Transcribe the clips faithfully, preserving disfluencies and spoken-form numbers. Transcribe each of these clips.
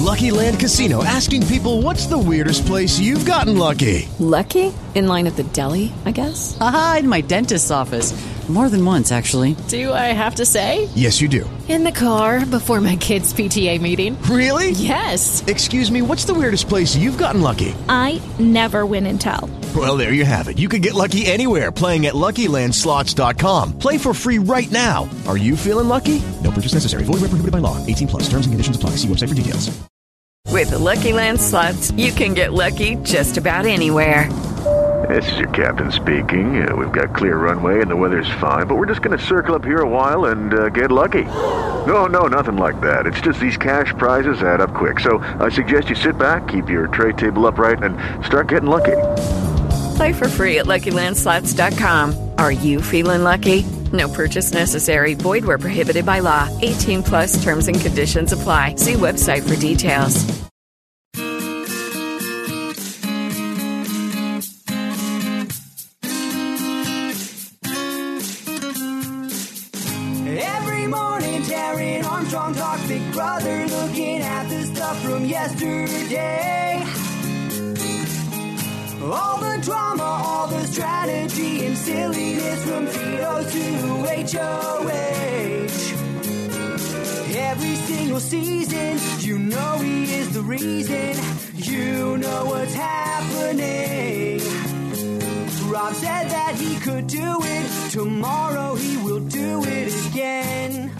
Lucky Land Casino, asking people, what's the weirdest place you've gotten lucky? Lucky? In line at the deli, I guess? Aha, in my dentist's office. More than once, actually. Do I have to say? Yes, you do. In the car before my kids' P T A meeting. Really? Yes. Excuse me, what's the weirdest place you've gotten lucky? I never win and tell. Well, there you have it. You can get lucky anywhere, playing at Lucky Land Slots dot com. Play for free right now. Are you feeling lucky? No purchase necessary. Void where prohibited by law. eighteen plus. Terms and conditions apply. See website for details. With the Lucky Land Slots, you can get lucky just about anywhere. This is your captain speaking. Uh, we've got clear runway and the weather's fine, but we're just going to circle up here a while and uh, get lucky. No, no, nothing like that. It's just these cash prizes add up quick. So I suggest you sit back, keep your tray table upright, and start getting lucky. Play for free at Lucky Land Slots dot com. Are you feeling lucky? No purchase necessary. Void where prohibited by law. eighteen plus terms and conditions apply. See website for details. Every morning, Taryn Armstrong talks Big Brother, looking at the stuff from yesterday. All the drama, all the strategy and silliness from Vito to H O H. Every single season, you know he is the reason. You know what's happening. Rob said that he could do it. Tomorrow he will do it again.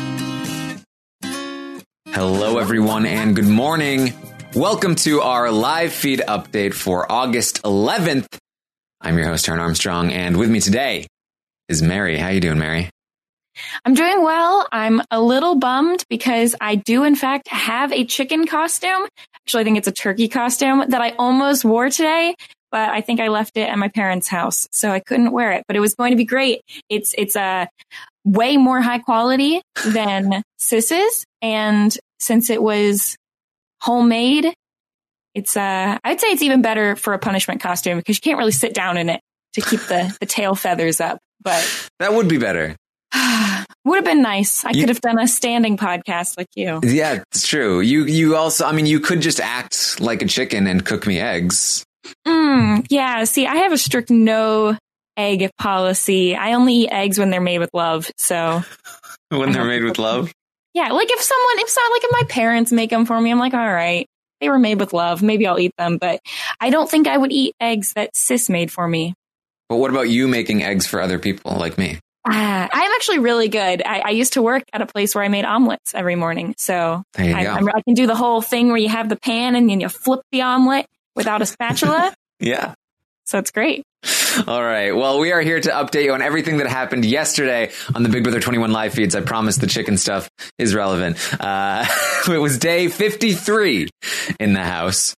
Hello, everyone, and good morning. Welcome to our live feed update for August eleventh. I'm your host, Taryn Armstrong, and with me today is Mary. How you doing, Mary? I'm doing well. I'm a little bummed because I do, in fact, have a chicken costume. Actually, I think it's a turkey costume that I almost wore today, but I think I left it at my parents' house, so I couldn't wear it. But it was going to be great. It's it's a way more high quality than Sis's, and since it was homemade, it's uh I'd say it's even better for a punishment costume because you can't really sit down in it to keep the, the tail feathers up. But that would be better. Would have been nice. I you, could have done a standing podcast like you. Yeah, it's true. You you also, I mean, you could just act like a chicken and cook me eggs. Mm, yeah. See, I have a strict no egg policy. I only eat eggs when they're made with love. So when they're made with love. Yeah, like if someone, if so, like if my parents make them for me, I'm like, all right, they were made with love. Maybe I'll eat them, but I don't think I would eat eggs that Sis made for me. But what about you making eggs for other people like me? Ah, I'm actually really good. I, I used to work at a place where I made omelets every morning, so there you I, go. I'm, I can do the whole thing where you have the pan and then you flip the omelet without a spatula. Yeah. So it's great. All right. Well, we are here to update you on everything that happened yesterday on the Big Brother twenty-one live feeds. I promise the chicken stuff is relevant. Uh, it was day fifty-three in the house,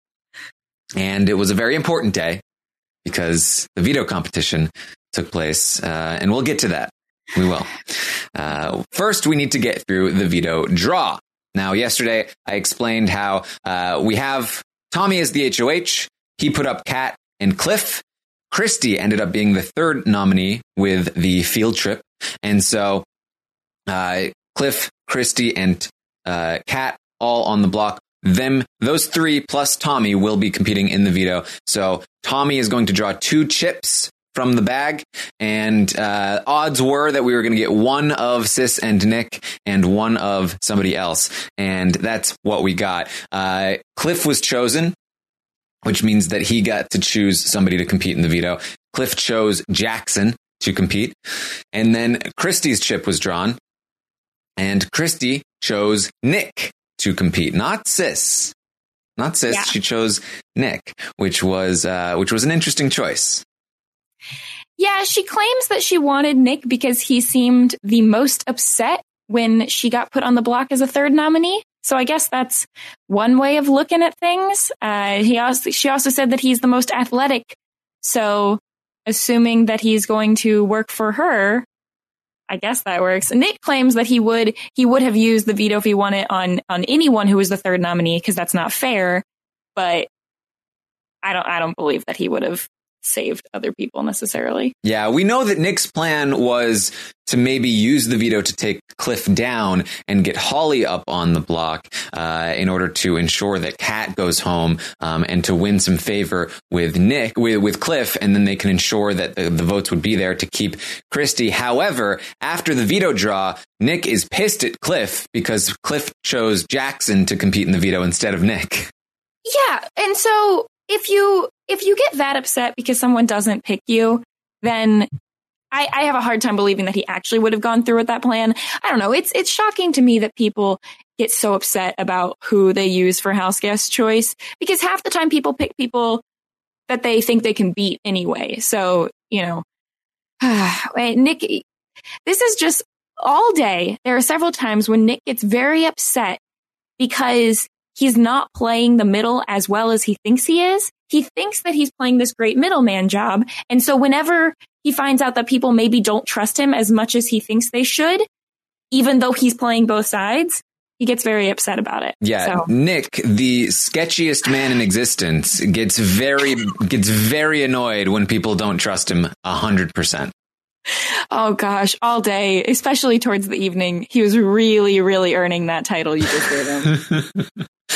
and it was a very important day because the veto competition took place, uh, and we'll get to that. We will. Uh, first, we need to get through the veto draw. Now, yesterday, I explained how uh, we have Tommy as the H O H. He put up Kat and Cliff. Christy ended up being the third nominee with the field trip. And so uh, Cliff, Christy, and uh, Kat all on the block. Them, those three plus Tommy will be competing in the veto. So Tommy is going to draw two chips from the bag. And uh, odds were that we were going to get one of Sis and Nick and one of somebody else. And that's what we got. Uh, Cliff was chosen, which means that he got to choose somebody to compete in the veto. Cliff chose Jackson to compete. And then Christy's chip was drawn. And Christy chose Nick to compete, not Sis. Not Sis. Yeah. She chose Nick, which was uh, which was an interesting choice. Yeah, she claims that she wanted Nick because he seemed the most upset when she got put on the block as a third nominee. So I guess that's one way of looking at things. Uh, he also, she also said that he's the most athletic. So assuming that he's going to work for her, I guess that works. Nick claims that he would he would have used the veto if he won it on on anyone who was the third nominee because that's not fair. But I don't I don't believe that he would have saved other people necessarily. Yeah, we know that Nick's plan was to maybe use the veto to take Cliff down and get Holly up on the block uh, in order to ensure that Kat goes home um, and to win some favor with Nick, with, with Cliff, and then they can ensure that the, the votes would be there to keep Christy. However, after the veto draw, Nick is pissed at Cliff because Cliff chose Jackson to compete in the veto instead of Nick. Yeah, and so if you if you get that upset because someone doesn't pick you, then I, I have a hard time believing that he actually would have gone through with that plan. I don't know. It's it's shocking to me that people get so upset about who they use for house guest choice, because half the time people pick people that they think they can beat anyway. So, you know, Nick, this is just all day. There are several times when Nick gets very upset because he's not playing the middle as well as he thinks he is. He thinks that he's playing this great middleman job. And so whenever he finds out that people maybe don't trust him as much as he thinks they should, even though he's playing both sides, he gets very upset about it. Yeah, so. Nick, the sketchiest man in existence, gets very gets very annoyed when people don't trust him a hundred percent. Oh gosh, all day, especially towards the evening, he was really, really earning that title you just gave him.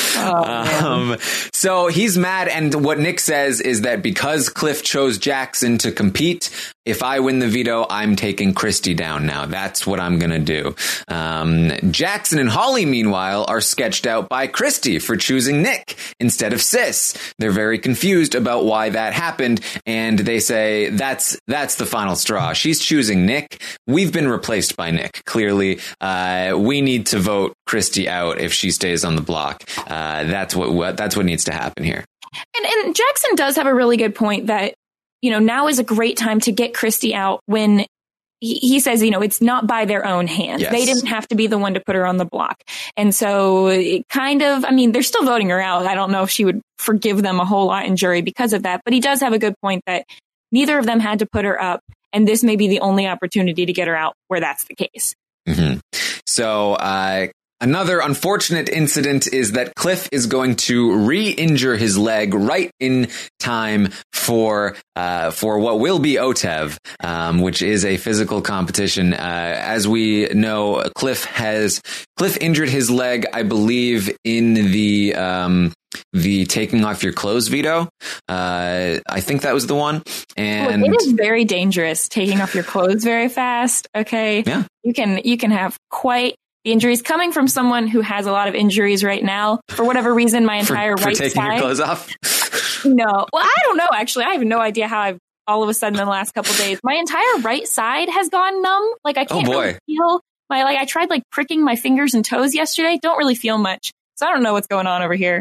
Oh, um, so he's mad, and what Nick says is that because Cliff chose Jackson to compete, if I win the veto, I'm taking Christy down now. That's what I'm going to do. Um, Jackson and Holly, meanwhile, are sketched out by Christy for choosing Nick instead of Sis. They're very confused about why that happened, and they say that's that's the final straw. She's choosing Nick. We've been replaced by Nick. Clearly, uh, we need to vote Christy out if she stays on the block. Uh, that's what, what that's what needs to happen here. And, and Jackson does have a really good point that, you know, now is a great time to get Christy out when he, he says, you know, it's not by their own hand. Yes. They didn't have to be the one to put her on the block. And so it kind of, I mean, they're still voting her out. I don't know if she would forgive them a whole lot in jury because of that. But he does have a good point that neither of them had to put her up. And this may be the only opportunity to get her out where that's the case. Mm-hmm. So, uh, another unfortunate incident is that Cliff is going to re-injure his leg right in time for uh, for what will be O T E V, um, which is a physical competition. Uh, as we know, Cliff has Cliff injured his leg, I believe, in the um, the taking off your clothes veto. Uh, I think that was the one. And well, it is very dangerous taking off your clothes very fast. Okay, yeah, you can you can have quite the injuries coming from someone who has a lot of injuries right now. For whatever reason, my entire for, for right taking side. your clothes off. No, well, I don't know. Actually, I have no idea how I've all of a sudden in the last couple of days, my entire right side has gone numb. Like I can't oh boy. really feel my like. I tried like pricking my fingers and toes yesterday. Don't really feel much, so I don't know what's going on over here.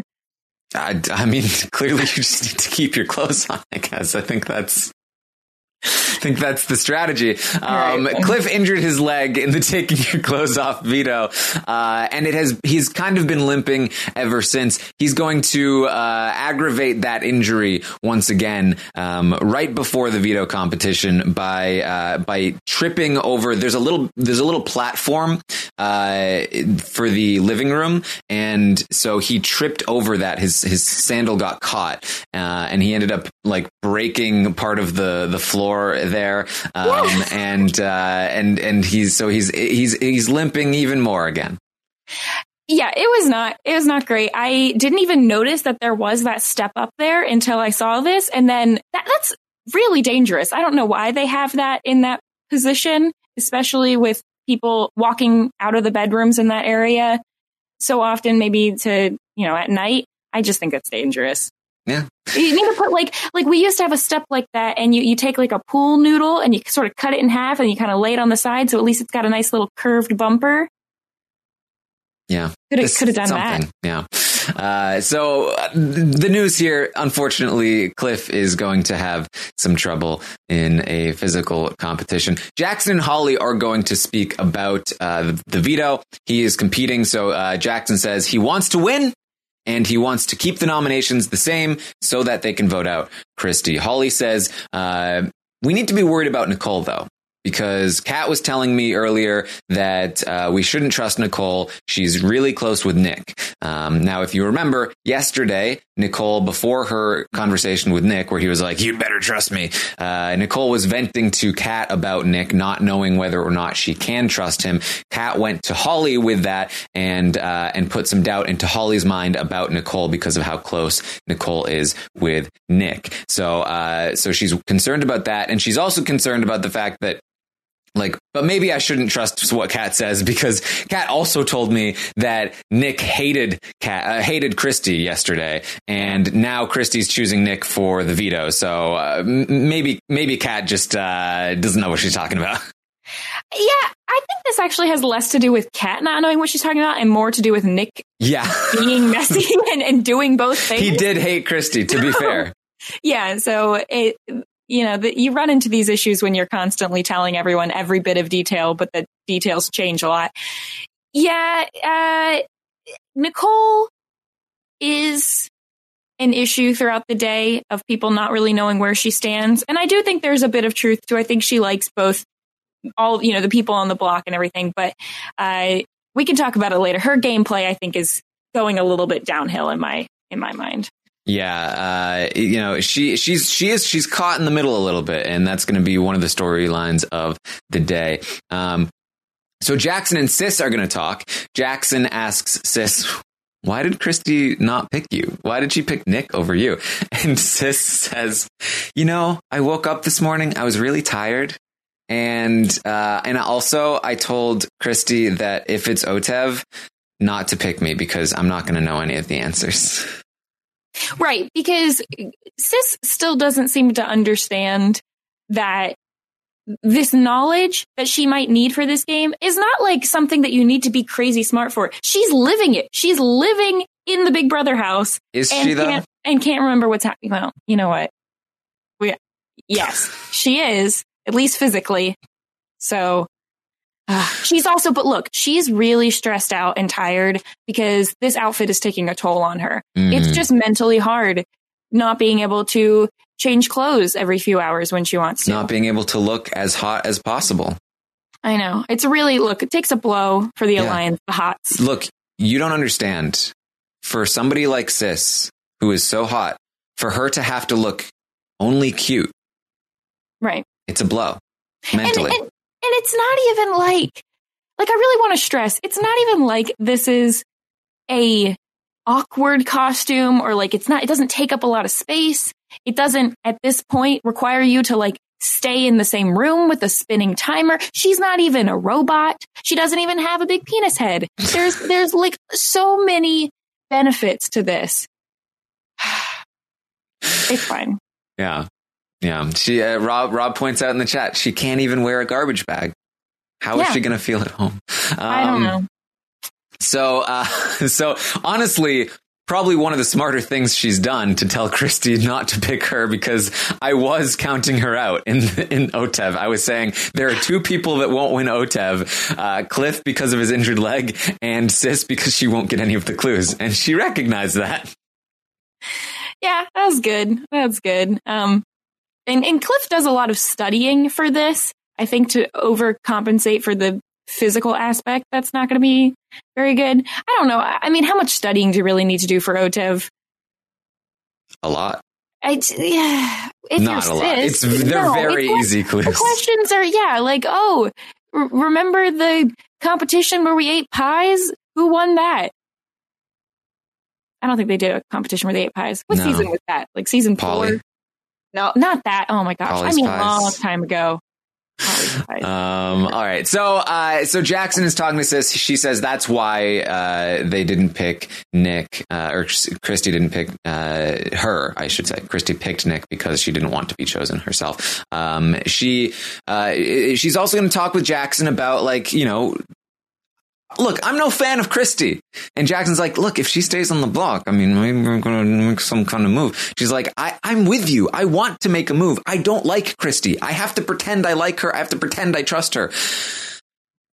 I, I mean, clearly you just need to keep your clothes on, I guess. I think that's, I think that's the strategy. Um, right. Cliff injured his leg in the taking your clothes off veto. Uh, and it has, he's kind of been limping ever since. He's going to, uh, aggravate that injury once again, um, right before the veto competition by, uh, by tripping over, there's a little, there's a little platform, uh, for the living room. And so he tripped over that. His, his sandal got caught, uh, and he ended up like breaking part of the, the floor there. Um, yes. and, uh, and, and he's, so he's, he's, he's limping even more again. Yeah, it was not, it was not great. I didn't even notice that there was that step up there until I saw this. And then that, that's really dangerous. I don't know why they have that in that position, especially with people walking out of the bedrooms in that area so often, maybe to, you know, at night. I just think it's dangerous. Yeah. You need to put like, like we used to have a step like that, and you, you take like a pool noodle and you sort of cut it in half and you kind of lay it on the side. So at least it's got a nice little curved bumper. Yeah. Could have, could have done something. that. Yeah. Uh, so uh, the news here, unfortunately, Cliff is going to have some trouble in a physical competition. Jackson and Holly are going to speak about uh, the, the veto. He is competing. So uh, Jackson says he wants to win, and he wants to keep the nominations the same so that they can vote out Christy. Holly says, uh, we need to be worried about Nicole, though, because Kat was telling me earlier that uh, we shouldn't trust Nicole. She's really close with Nick. Um, now, if you remember yesterday, Nicole, before her conversation with Nick, where he was like, "You'd better trust me," uh, Nicole was venting to Kat about Nick, not knowing whether or not she can trust him. Kat went to Holly with that and uh, and put some doubt into Holly's mind about Nicole because of how close Nicole is with Nick. So, uh, so she's concerned about that, and she's also concerned about the fact that, like, but maybe I shouldn't trust what Kat says, because Kat also told me that Nick hated Kat, uh, hated Christy yesterday, and now Christy's choosing Nick for the veto. So uh, m- maybe maybe Kat just uh, doesn't know what she's talking about. Yeah, I think this actually has less to do with Kat not knowing what she's talking about and more to do with Nick yeah. being messy and, and doing both things. He did hate Christy, to be fair. Yeah, so it, you know, the, you run into these issues when you're constantly telling everyone every bit of detail, but the details change a lot. Yeah, uh, Nicole is an issue throughout the day of people not really knowing where she stands. And I do think there's a bit of truth to, I think she likes both all, you know, the people on the block and everything, but uh, we can talk about it later. Her gameplay, I think, is going a little bit downhill in my in my mind. Yeah, uh, you know, she she's she is she's caught in the middle a little bit, and that's going to be one of the storylines of the day. Um, so Jackson and Sis are going to talk. Jackson asks Sis, "Why did Christy not pick you? Why did she pick Nick over you?" And Sis says, "You know, I woke up this morning. I was really tired." And uh, and also, I told Christy that if it's Otev, not to pick me because I'm not going to know any of the answers. Right, because Sis still doesn't seem to understand that this knowledge that she might need for this game is not like something that you need to be crazy smart for. She's living it. She's living in the Big Brother house. Is she though? Can't, and can't remember what's happening. Well, you know what? We, yes, she is. At least physically. So uh, she's also, but look, she's really stressed out and tired because this outfit is taking a toll on her. Mm. It's just mentally hard not being able to change clothes every few hours when she wants to. Not being able to look as hot as possible. I know. It's really, look, it takes a blow for the yeah. Alliance, the Hots. Look, you don't understand. For somebody like Sis, who is so hot, for her to have to look only cute. Right. It's a blow mentally. And, and, and it's not even like, like I really want to stress, it's not even like this is a awkward costume or like it's not, it doesn't take up a lot of space. It doesn't at this point require you to like stay in the same room with a spinning timer. She's not even a robot. She doesn't even have a big penis head. There's, there's like so many benefits to this. It's fine. Yeah. Yeah, she uh, Rob Rob points out in the chat she can't even wear a garbage bag. How yeah. is she going to feel at home? Um, I don't know. So, uh, so honestly, probably one of the smarter things she's done to tell Christy not to pick her, because I was counting her out in in Otev. I was saying there are two people that won't win Otev: uh, Cliff because of his injured leg, and Sis because she won't get any of the clues, and she recognized that. Yeah, that was good. That's good. Um. And, and Cliff does a lot of studying for this, I think, to overcompensate for the physical aspect. That's not going to be very good. I don't know. I mean, how much studying do you really need to do for Otev? A lot. I, yeah. If not a lot. It's, they're no, very it's, easy clues. The questions are, yeah, like, oh, r- remember the competition where we ate pies? Who won that? I don't think they did a competition where they ate pies. What no. season was that? Like season Polly. four? No, not that. Oh my gosh. Polly's I mean, pies. a long time ago. Um, all right. So, uh, so Jackson is talking to Sis. She says that's why, uh, they didn't pick Nick, uh, or Christy didn't pick, uh, her, I should say. Christy picked Nick because she didn't want to be chosen herself. Um, she, uh, she's also going to talk with Jackson about, like, you know, look, I'm no fan of Christy. And Jackson's like, look, if she stays on the block, I mean, maybe we're going to make some kind of move. She's like, I, I'm with you. I want to make a move. I don't like Christy. I have to pretend I like her. I have to pretend I trust her.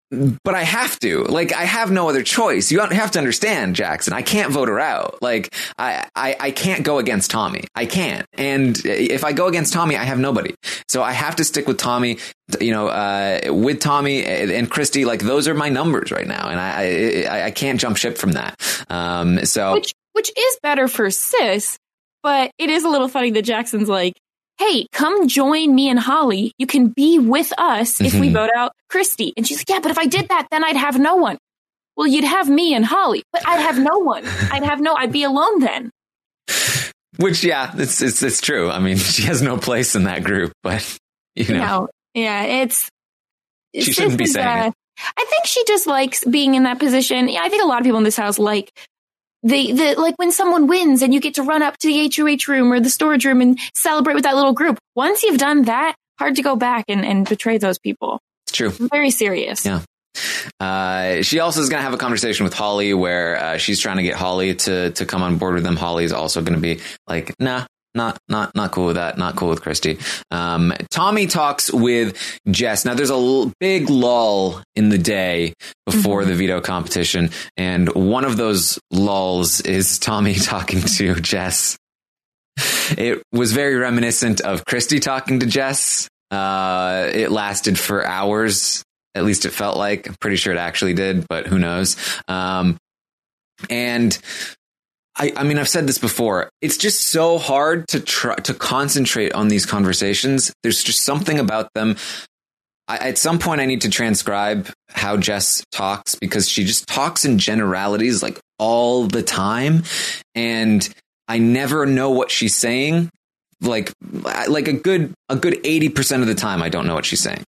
but I have to. Like, I have no other choice. You have to understand, Jackson. I can't vote her out. Like, I, I, I can't go against Tommy. I can't. And if I go against Tommy, I have nobody. So I have to stick with Tommy. You know, uh, with Tommy and Christy, like, those are my numbers right now, and I, I, I can't jump ship from that. Um, so which, which is better for Sis, but it is a little funny that Jackson's like, hey, come join me and Holly. You can be with us if mm-hmm. we vote out Christy. And she's like, yeah, but if I did that, then I'd have no one. Well, you'd have me and Holly, but I'd have no one. I'd have no, I'd be alone then. Which, yeah, it's, it's, it's true. I mean, she has no place in that group, but, you know. No, yeah, it's. She shouldn't be saying uh, it. I think she just likes being in that position. Yeah, I think a lot of people in this house like The, the, like when someone wins and you get to run up to the H O H room or the storage room and celebrate with that little group. Once you've done that, hard to go back and, and betray those people. It's true. Very serious. Yeah. Uh, she also is going to have a conversation with Holly where uh, she's trying to get Holly to, to come on board with them. Holly is also going to be like, nah, not, not, not cool with that. Not cool with Christy. Um, Tommy talks with Jess. Now there's a l- big lull in the day before mm-hmm. the veto competition. And one of those lulls is Tommy talking to Jess. It was very reminiscent of Christy talking to Jess. Uh, it lasted for hours. At least it felt like. I'm pretty sure it actually did, but who knows? Um, and I, I mean, I've said this before. It's just so hard to try to concentrate on these conversations. There's just something about them. I, at some point, I need to transcribe how Jess talks because she just talks in generalities like all the time. And I never know what she's saying. Like, like a good, a good eighty percent of the time, I don't know what she's saying.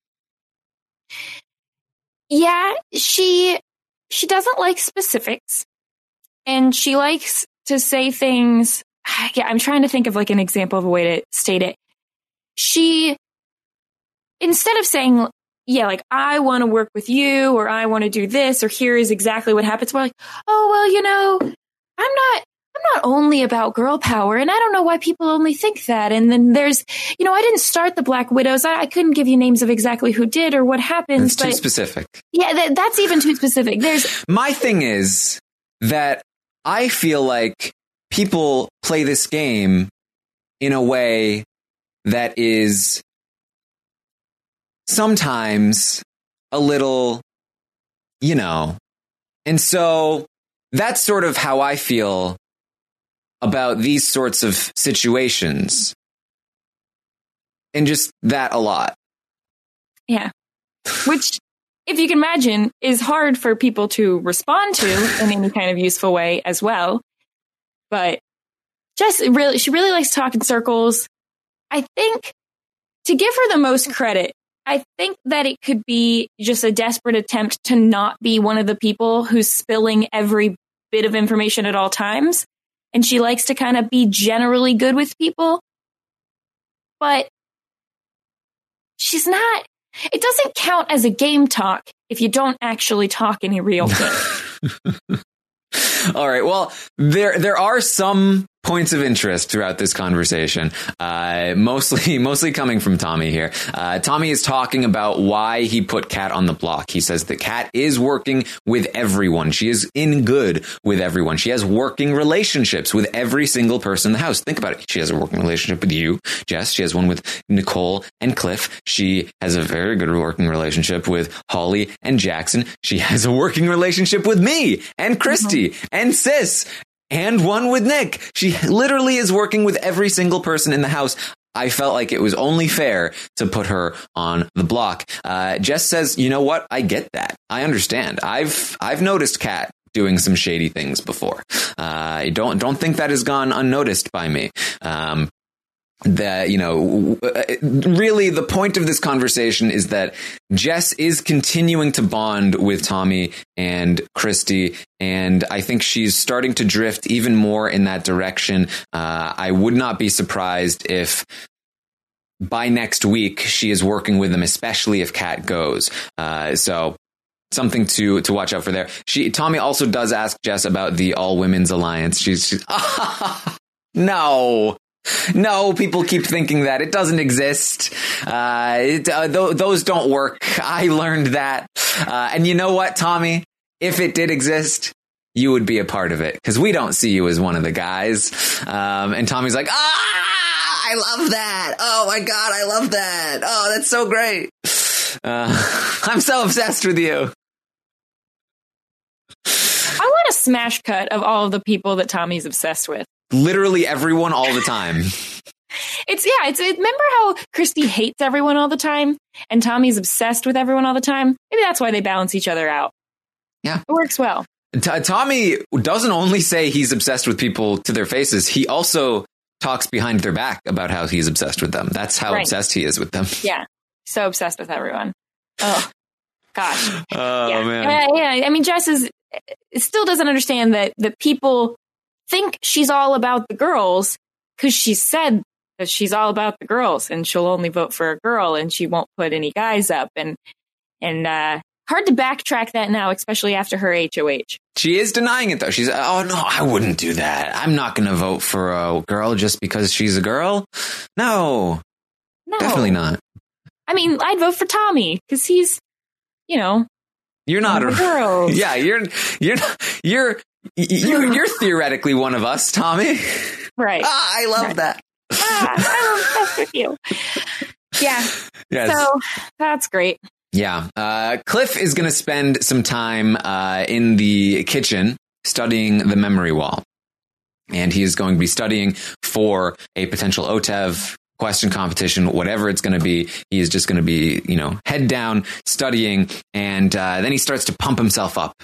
Yeah, she, she doesn't like specifics. And she likes to say things. Yeah, I'm trying to think of like an example of a way to state it. She, instead of saying, yeah, like, I want to work with you, or I want to do this, or here is exactly what happens. We're like, oh, well, you know, I'm not, I'm not only about girl power, and I don't know why people only think that. And then there's, you know, I didn't start the Black Widows. I, I couldn't give you names of exactly who did or what happened. It's too specific. Yeah, that, that's even too specific. There's my thing is that I feel like people play this game in a way that is sometimes a little, you know, and so that's sort of how I feel about these sorts of situations, and just that a lot. Yeah. Which, if you can imagine, is hard for people to respond to in any kind of useful way as well. But Jess really, she really likes to talk in circles. I think, to give her the most credit, I think that it could be just a desperate attempt to not be one of the people who's spilling every bit of information at all times. And she likes to kind of be generally good with people. But she's not, it doesn't count as a game talk if you don't actually talk any real game. All right. Well, there there are some points of interest throughout this conversation, uh, mostly mostly coming from Tommy here. Uh, Tommy is talking about why he put Kat on the block. He says that Kat is working with everyone. She is in good with everyone. She has working relationships with every single person in the house. Think about it. She has a working relationship with you, Jess. She has one with Nicole and Cliff. She has a very good working relationship with Holly and Jackson. She has a working relationship with me and Christy mm-hmm. and Sis. And one with Nick. She literally is working with every single person in the house. I felt like it was only fair to put her on the block. Uh, Jess says, you know what? I get that. I understand. I've I've noticed Kat doing some shady things before. Uh, I don't don't think that has gone unnoticed by me. Um, that, you know, really the point of this conversation is that Jess is continuing to bond with Tommy and Christy, and I think she's starting to drift even more in that direction. Uh, I would not be surprised if by next week she is working with them, especially if Kat goes. Uh, so something to to watch out for there. She Tommy also does ask Jess about the all women's alliance. She's, she's no. No, people keep thinking that. It doesn't exist. Uh, it, uh, th- those don't work. I learned that. Uh, and you know what, Tommy? If it did exist, you would be a part of it because we don't see you as one of the guys. Um, and Tommy's like, ah, I love that. Oh my God, I love that. Oh, that's so great. Uh, I'm so obsessed with you. I want a smash cut of all of the people that Tommy's obsessed with. Literally everyone all the time. It's yeah, it's it, remember how Christy hates everyone all the time and Tommy's obsessed with everyone all the time? Maybe that's why they balance each other out. Yeah. It works well. T- Tommy doesn't only say he's obsessed with people to their faces, he also talks behind their back about how he's obsessed with them. That's how right. obsessed he is with them. Yeah. So obsessed with everyone. Oh, gosh. Oh, yeah. man. Yeah, yeah. I mean, Jess is still doesn't understand that, that people think she's all about the girls because she said that she's all about the girls and she'll only vote for a girl and she won't put any guys up. And, and, uh, hard to backtrack that now, especially after her H O H. She is denying it, though. She's, oh, no, I wouldn't do that. I'm not going to vote for a girl just because she's a girl. No, no, definitely not. I mean, I'd vote for Tommy because he's, you know, you're not a girl. Yeah, you're, you're, you're, you're, you're theoretically one of us, Tommy. Right. Ah, I love right. that. Ah, I'm obsessed with you. Yeah. Yes. So that's great. Yeah. Uh, Cliff is going to spend some time uh, in the kitchen studying the memory wall. And he is going to be studying for a potential O T E V question competition, whatever it's going to be. He is just going to be, you know, head down studying. And uh, then he starts to pump himself up.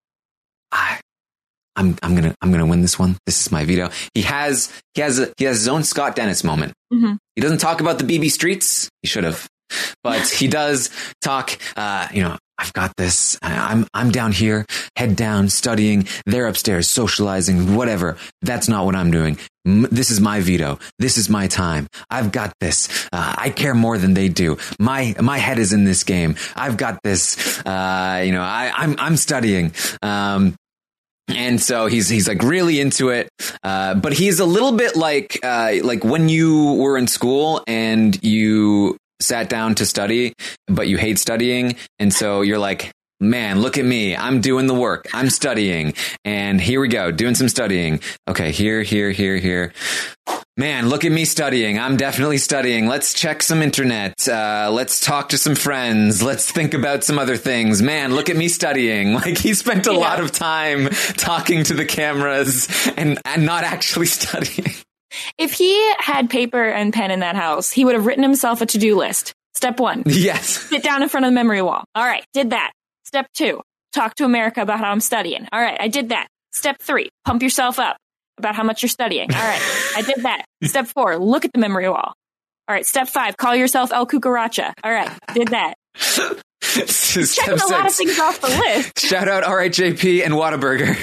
I, I'm, I'm going to, I'm going to win this one. This is my veto. He has, he has, a, he has his own Scott Dennis moment. Mm-hmm. He doesn't talk about the B B streets. He should have. But he does talk, uh, you know, I've got this. I'm I'm down here, head down, studying. They're upstairs, socializing, whatever. That's not what I'm doing. M- this is my veto. This is my time. I've got this. Uh, I care more than they do. My my head is in this game. I've got this. Uh, you know, I, I'm I'm studying. Um, And so he's he's like really into it, uh, but he's a little bit like uh, like when you were in school and you sat down to study, but you hate studying. And so you're like, man, look at me. I'm doing the work. I'm studying. And here we go, doing some studying. Okay, here, here, here, here. Man, look at me studying. I'm definitely studying. Let's check some internet. Uh, let's talk to some friends. Let's think about some other things. Man, look at me studying. Like he spent a yeah. lot of time talking to the cameras and, and not actually studying. If he had paper and pen in that house, he would have written himself a to-do list. Step one. Yes. Sit down in front of the memory wall. All right, did that. Step two, talk to America about how I'm studying. All right, I did that. Step three, pump yourself up about how much you're studying. All right, I did that. Step four, look at the memory wall. All right, step five, call yourself El Cucaracha. All right, did that. Checking a six. lot of things off the list. Shout out R H J P and Whataburger.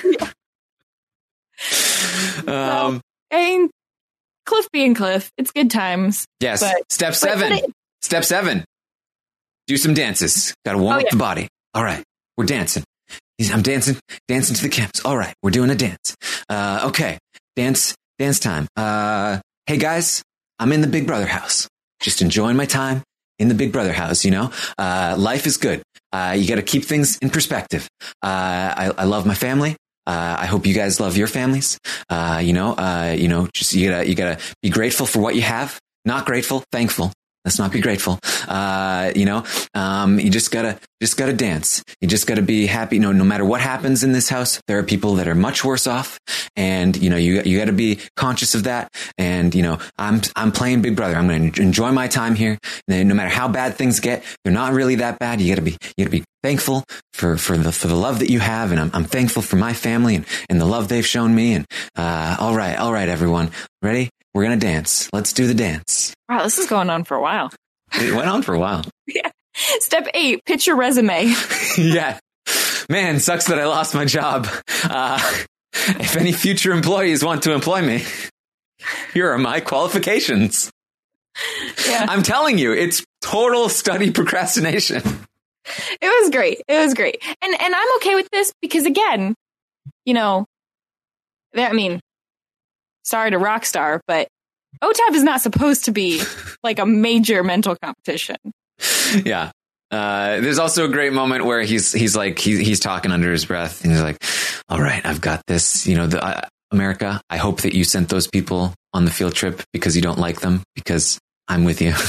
Yeah. um, I mean, Cliff being Cliff, it's good times. Yes. But, Step seven. It, Step seven. Do some dances. Got to warm oh, up yeah. the body. All right. We're dancing. I'm dancing, dancing to the cameras. All right. We're doing a dance. Uh, okay. Dance, dance time. Uh, hey guys, I'm in the Big Brother house. Just enjoying my time in the Big Brother house. You know, uh, life is good. Uh, you got to keep things in perspective. Uh, I, I love my family. Uh, I hope you guys love your families. Uh, you know, uh, you know, just, you gotta, you gotta be grateful for what you have. Not grateful, thankful. Let's not be grateful. Uh, you know, um, you just gotta, just gotta dance. You just gotta be happy. You know, no matter what happens in this house, there are people that are much worse off. And, you know, you, you gotta be conscious of that. And, you know, I'm, I'm playing Big Brother. I'm going to enjoy my time here. And no matter how bad things get, they're not really that bad. You gotta be, you gotta be thankful for, for the, for the love that you have. And I'm, I'm thankful for my family and, and the love they've shown me. And, uh, all right. All right, everyone. Ready? We're going to dance. Let's do the dance. Wow, this is going on for a while. It went on for a while. Yeah. Step eight, pitch your resume. Yeah. Man, sucks that I lost my job. Uh, if any future employees want to employ me, here are my qualifications. Yeah. I'm telling you, it's total study procrastination. It was great. It was great. And and I'm okay with this because, again, you know, I mean, sorry to Rockstar, but O T A V is not supposed to be like a major mental competition. Yeah. Uh, there's also a great moment where he's he's like he, he's talking under his breath and he's like, all right, I've got this. You know, the, uh, America, I hope that you sent those people on the field trip because you don't like them, because I'm with you.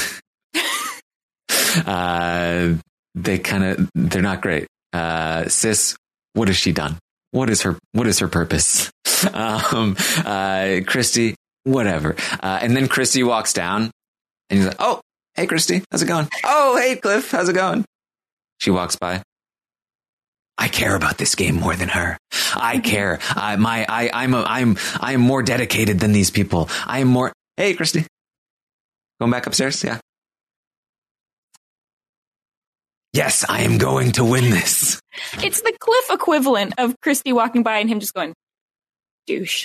uh, they kind of they're not great. Uh, sis, what has she done? What is her what is her purpose? um, uh, Christy, whatever. Uh, and then Christy walks down and he's like, oh, hey, Christy, how's it going? Oh, hey, Cliff, how's it going? She walks by. I care about this game more than her. I care. I, my, I, I'm, a, I'm, I am more dedicated than these people. I am more. Hey, Christy, going back upstairs? Yeah. Yes, I am going to win this. It's the Cliff equivalent of Christy walking by and him just going, douche.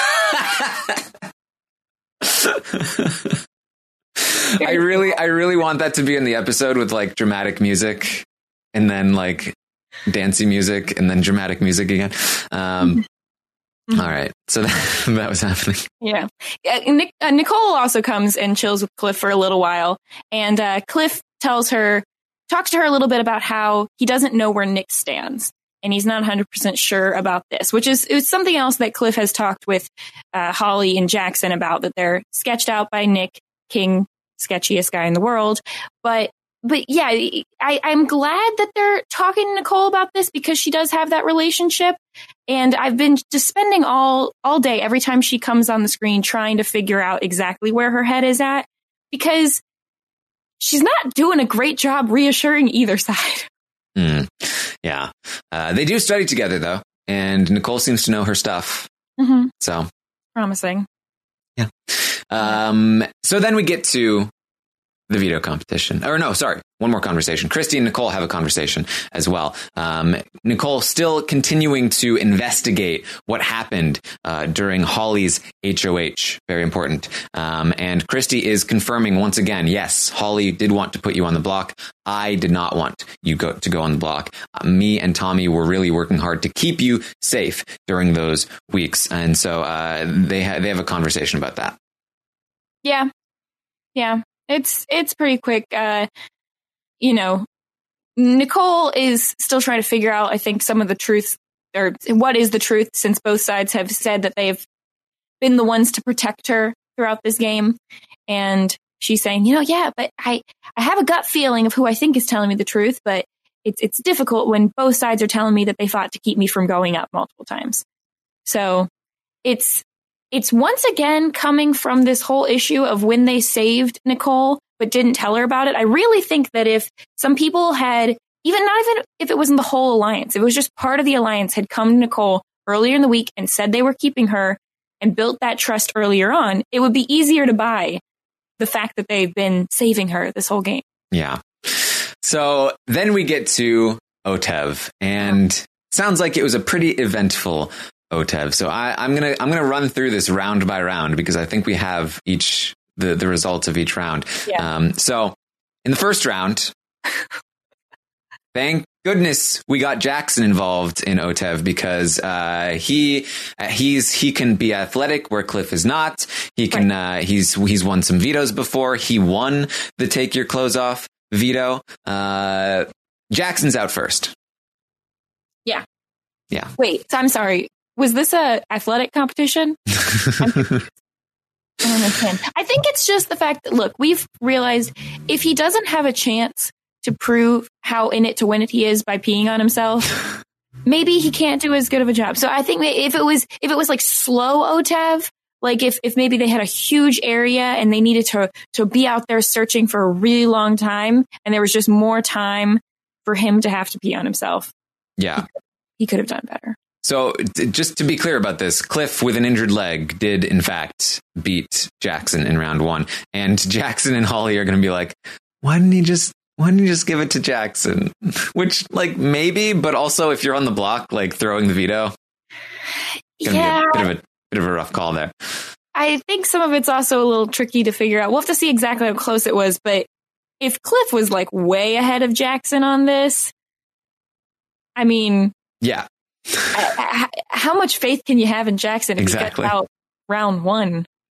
I really, I really want that to be in the episode with like dramatic music and then like dancey music and then dramatic music again. Um, mm-hmm. All right. So that, that was happening. Yeah. Uh, Nic- uh, Nicole also comes and chills with Cliff for a little while. And uh, Cliff tells her, talks to her a little bit about how he doesn't know where Nick stands. And he's not one hundred percent sure about this, which is, is something else that Cliff has talked with uh, Holly and Jackson about, that they're sketched out by Nick King, sketchiest guy in the world. But but yeah, I, I'm glad that they're talking to Nicole about this, because she does have that relationship. And I've been just spending all all day, every time she comes on the screen, trying to figure out exactly where her head is at, because she's not doing a great job reassuring either side. Mm, yeah. Uh, they do study together, though. And Nicole seems to know her stuff. Mm-hmm. So promising. Yeah. Um, so then we get to the veto competition. Or no, sorry. One more conversation. Christy and Nicole have a conversation as well. Um, Nicole still continuing to investigate what happened uh, during Holly's H O H. Very important. Um, and Christy is confirming once again, yes, Holly did want to put you on the block. I did not want you go, to go on the block. Uh, me and Tommy were really working hard to keep you safe during those weeks. And so uh, they, ha- they have a conversation about that. Yeah. Yeah. It's it's pretty quick. Uh, you know, Nicole is still trying to figure out, I think, some of the truth, or what is the truth, since both sides have said that they've been the ones to protect her throughout this game. And she's saying, you know, yeah, but I, I have a gut feeling of who I think is telling me the truth, but it's it's difficult when both sides are telling me that they fought to keep me from going up multiple times. So it's It's once again coming from this whole issue of when they saved Nicole, but didn't tell her about it. I really think that if some people had, even not even if it wasn't the whole alliance, if it was just part of the alliance, had come to Nicole earlier in the week and said they were keeping her and built that trust earlier on, it would be easier to buy the fact that they've been saving her this whole game. Yeah. So then we get to O T E V, and sounds like it was a pretty eventful O T E V. So I, I'm gonna I'm gonna run through this round by round, because I think we have each the, the results of each round. Yeah. Um, so in the first round, thank goodness we got Jackson involved in O T E V, because uh, he uh, he's he can be athletic where Cliff is not. He can right. uh, he's he's won some vetoes before. He won the take your clothes off veto. Uh, Jackson's out first. Yeah. Yeah. Wait, so I'm sorry. Was this a athletic competition? I don't understand. I think it's just the fact that, look, we've realized if he doesn't have a chance to prove how in it to win it he is by peeing on himself, maybe he can't do as good of a job. So I think if it was if it was like slow O T E V, like if, if maybe they had a huge area and they needed to to be out there searching for a really long time, and there was just more time for him to have to pee on himself. Yeah. He, he could have done better. So just to be clear about this, Cliff with an injured leg did, in fact, beat Jackson in round one. And Jackson and Holly are going to be like, why didn't he just why didn't he just give it to Jackson? Which, like, maybe, but also if you're on the block, like throwing the veto, it's yeah. Be a bit of a bit of a rough call there. I think some of it's also a little tricky to figure out. We'll have to see exactly how close it was. But if Cliff was like way ahead of Jackson on this, I mean, yeah. I, I, how much faith can you have in Jackson if exactly. he gets out round one?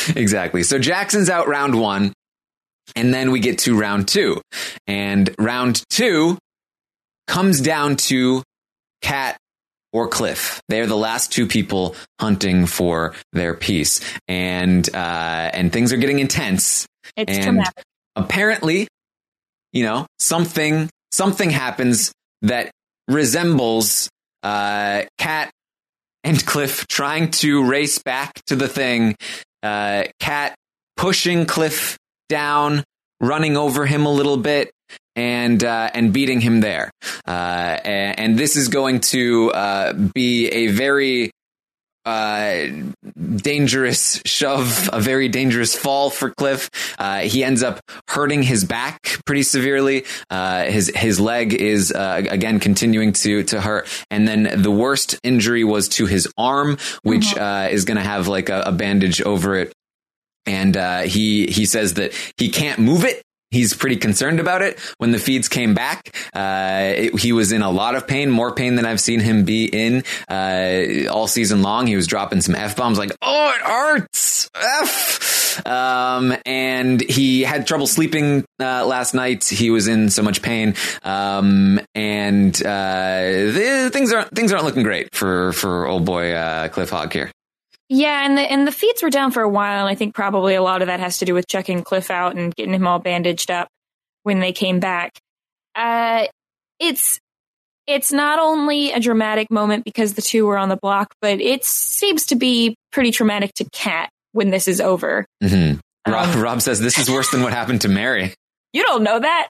Exactly. So Jackson's out round one, and then we get to round two. And round two comes down to Kat or Cliff. They're the last two people hunting for their piece. And uh, and things are getting intense. It's and traumatic. Apparently, you know, something something happens that resembles uh, Kat and Cliff trying to race back to the thing. Uh, Kat pushing Cliff down, running over him a little bit, and uh, and beating him there. Uh, and, and this is going to uh, be a very uh, dangerous shove, a very dangerous fall for Cliff. Uh, he ends up hurting his back pretty severely. Uh, his his leg is uh, again continuing to to hurt, and then the worst injury was to his arm, which mm-hmm. uh, is going to have like a, a bandage over it. And uh, he he says that he can't move it. He's pretty concerned about it. When the feeds came back, uh, it, he was in a lot of pain, more pain than I've seen him be in uh, all season long. He was dropping some F-bombs like, oh, it hurts. F. Um, and he had trouble sleeping uh, last night. He was in so much pain. Um, and uh, the, things aren't things aren't looking great for, for old boy uh, Cliff Hogg here. Yeah, and the and the feeds were down for a while, and I think probably a lot of that has to do with checking Cliff out and getting him all bandaged up when they came back. Uh, it's it's not only a dramatic moment because the two were on the block, but it seems to be pretty traumatic to Kat when this is over. Mm-hmm. Um, Rob, Rob says this is worse than what happened to Mary. You don't know that.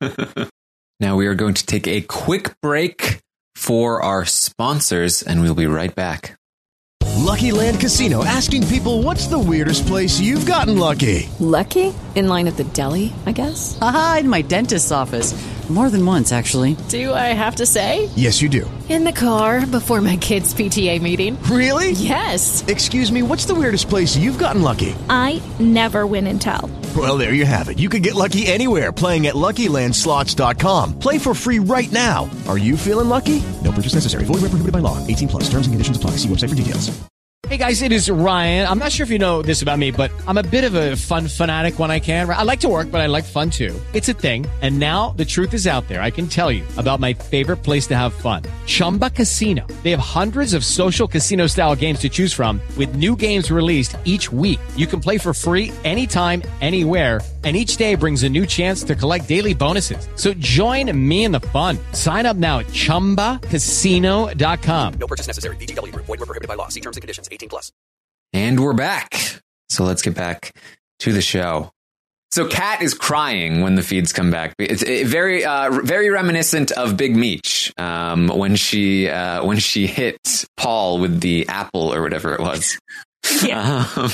Now we are going to take a quick break for our sponsors, and we'll be right back. Lucky Land Casino, asking people, what's the weirdest place you've gotten lucky? Lucky? In line at the deli, I guess? Aha, in my dentist's office. More than once, actually. Do I have to say? Yes, you do. In the car before my kids' P T A meeting. Really? Yes. Excuse me, what's the weirdest place you've gotten lucky? I never win and tell. Well, there you have it. You can get lucky anywhere, playing at Lucky Land Slots dot com. Play for free right now. Are you feeling lucky? No purchase necessary. Void where prohibited by law. eighteen plus. Terms and conditions apply. See website for details. Hey guys, it is Ryan. I'm not sure if you know this about me, but I'm a bit of a fun fanatic when I can. I like to work, but I like fun too. It's a thing. And now the truth is out there. I can tell you about my favorite place to have fun. Chumba Casino. They have hundreds of social casino style games to choose from with new games released each week. You can play for free anytime, anywhere. And each day brings a new chance to collect daily bonuses. So join me in the fun. Sign up now at chumba casino dot com. No purchase necessary. V G W. Void where prohibited by law. See terms and conditions. eighteen plus. And we're back. So let's get back to the show. So Kat is crying when the feeds come back. It's very, uh, very reminiscent of Big Meech um, when she uh, when she hit Paul with the apple or whatever it was. Yeah. Um,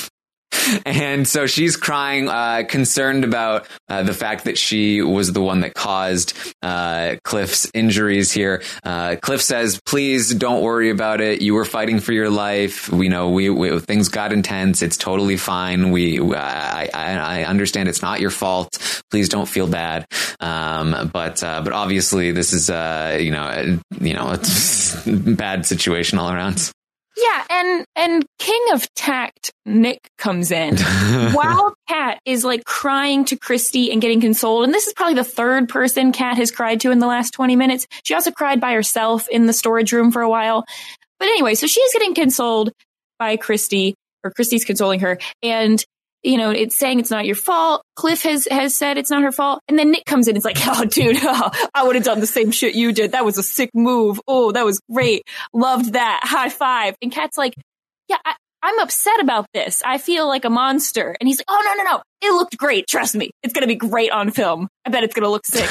And so she's crying, uh, concerned about uh, the fact that she was the one that caused uh, Cliff's injuries here. Uh, Cliff says, please don't worry about it. You were fighting for your life. We know we, we things got intense. It's totally fine. We I, I, I understand it's not your fault. Please don't feel bad. Um, but uh, but obviously this is uh, you know you know a bad situation all around. Yeah, and and King of Tact Nick comes in while Kat is like crying to Christy and getting consoled. And this is probably the third person Kat has cried to in the last twenty minutes. She also cried by herself in the storage room for a while. But anyway, so she's getting consoled by Christy, or Christy's consoling her. And, you know, it's saying it's not your fault. Cliff has, has said it's not her fault. And then Nick comes in and it's like, oh, dude, oh, I would have done the same shit you did. That was a sick move. Oh, that was great. Loved that. High five. And Kat's like, yeah, I, I'm upset about this. I feel like a monster. And he's like, oh, no, no, no. It looked great. Trust me. It's going to be great on film. I bet it's going to look sick.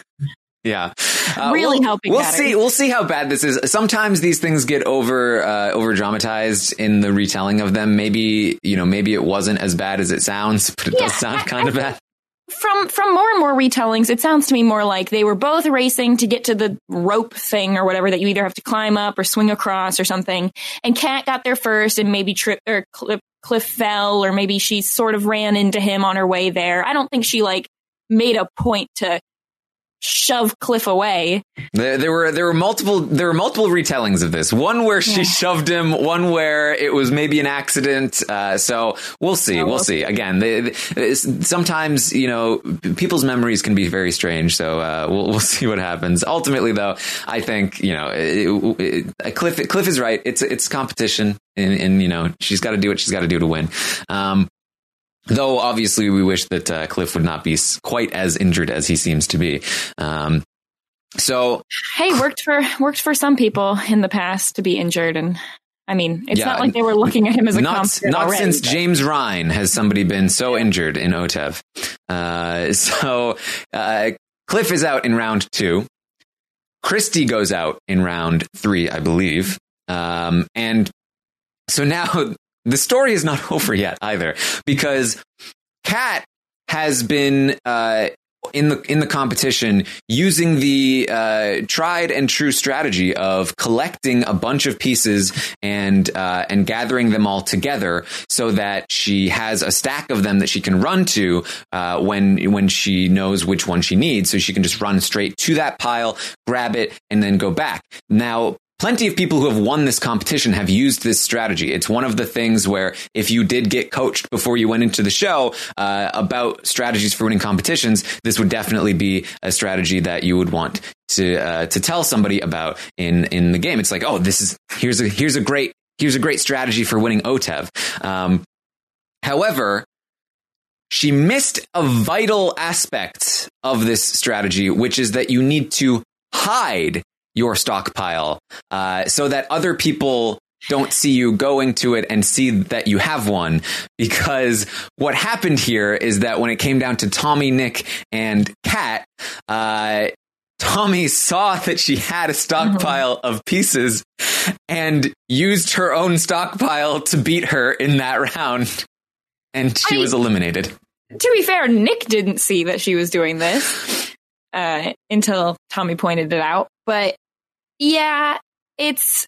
Yeah. Uh, really we'll, helping We'll matters. see. We'll see how bad this is. Sometimes these things get over, uh, over dramatized in the retelling of them. Maybe, you know, maybe it wasn't as bad as it sounds, but it Yeah, does sound I- kind I of bad. From from more and more retellings, it sounds to me more like they were both racing to get to the rope thing or whatever that you either have to climb up or swing across or something. And Kat got there first and maybe tripped or Cliff, Cliff fell, or maybe she sort of ran into him on her way there. I don't think she like made a point to shove Cliff away. There, there were there were multiple there were multiple retellings of this. One where she yeah. shoved him. One where it was maybe an accident. Uh, so we'll see. Oh, we'll see. Again, they, they, sometimes you know people's memories can be very strange. So uh, we'll we'll see what happens. Ultimately, though, I think you know it, it, Cliff Cliff is right. It's it's competition, and, and you know she's got to do what she's got to do to win. Um, Though obviously we wish that uh, Cliff would not be quite as injured as he seems to be. Um, so hey, worked for worked for some people in the past to be injured, and I mean it's yeah, not like they were looking at him as a not, competent not already, since but. James Ryan has somebody been so injured in O T E V. Uh, so uh, Cliff is out in round two. Christy goes out in round three, I believe, um, and so now. The story is not over yet either, because Kat has been uh, in the in the competition using the uh, tried and true strategy of collecting a bunch of pieces and uh, and gathering them all together so that she has a stack of them that she can run to uh, when when she knows which one she needs. So she can just run straight to that pile, grab it, and then go back. Now, plenty of people who have won this competition have used this strategy. It's one of the things where if you did get coached before you went into the show uh, about strategies for winning competitions, this would definitely be a strategy that you would want to uh, to tell somebody about in in the game. It's like, oh, this is here's a here's a great here's a great strategy for winning O T E V. Um, however, she missed a vital aspect of this strategy, which is that you need to hide your stockpile uh, so that other people don't see you going to it and see that you have one. Because what happened here is that when it came down to Tommy, Nick, and Kat, uh, Tommy saw that she had a stockpile of pieces and used her own stockpile to beat her in that round. And she I, was eliminated. To be fair, Nick didn't see that she was doing this uh, until Tommy pointed it out. But yeah, it's...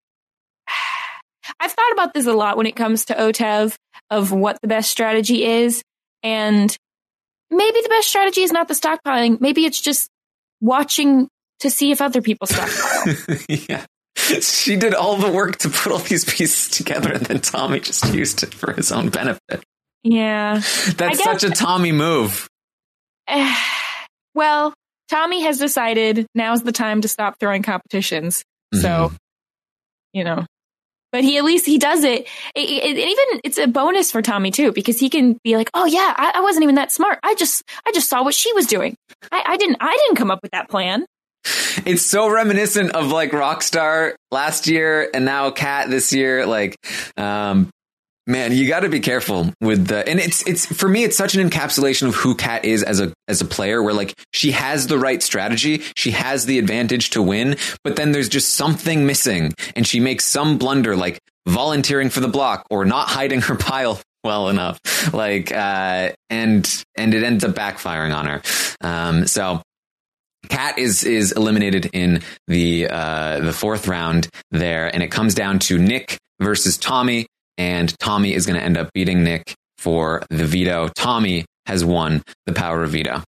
I've thought about this a lot when it comes to O T E V, of what the best strategy is. And maybe the best strategy is not the stockpiling. Maybe it's just watching to see if other people stockpile. Yeah. She did all the work to put all these pieces together, and then Tommy just used it for his own benefit. Yeah. That's such a Tommy move. Uh, well, Tommy has decided now's the time to stop throwing competitions. Mm-hmm. So, you know, but he at least he does it. It, it. Even it's a bonus for Tommy too, because he can be like, "Oh yeah, I, I wasn't even that smart. I just I just saw what she was doing. I, I didn't I didn't come up with that plan." It's so reminiscent of like Rockstar last year and now Kat this year. Like, um, man, you got to be careful with the, and it's, it's, for me, it's such an encapsulation of who Kat is as a, as a player, where like she has the right strategy. She has the advantage to win, but then there's just something missing and she makes some blunder, like volunteering for the block or not hiding her pile well enough. Like, uh, and, and it ends up backfiring on her. Um, so Kat is, is eliminated in the, uh, the fourth round there. And it comes down to Nick versus Tommy. And Tommy is going to end up beating Nick for the veto. Tommy has won the power of veto.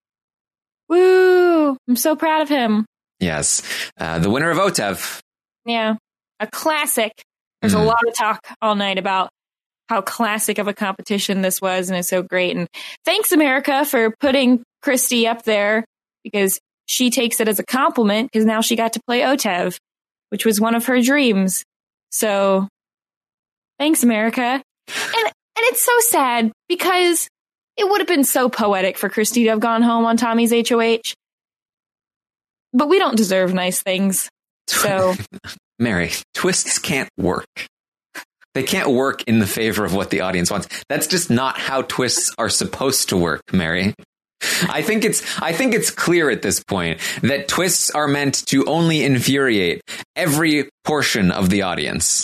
Woo! I'm so proud of him. Yes. Uh, the winner of O T E V. Yeah. A classic. There's mm. a lot of talk all night about how classic of a competition this was, and it's so great. And thanks, America, for putting Christy up there, because she takes it as a compliment, because now she got to play O T E V, which was one of her dreams. So thanks, America. And and it's so sad, because it would have been so poetic for Christy to have gone home on Tommy's H O H. But we don't deserve nice things. So, Mary, twists can't work. They can't work in the favor of what the audience wants. That's just not how twists are supposed to work, Mary. I think it's I think it's clear at this point that twists are meant to only infuriate every portion of the audience.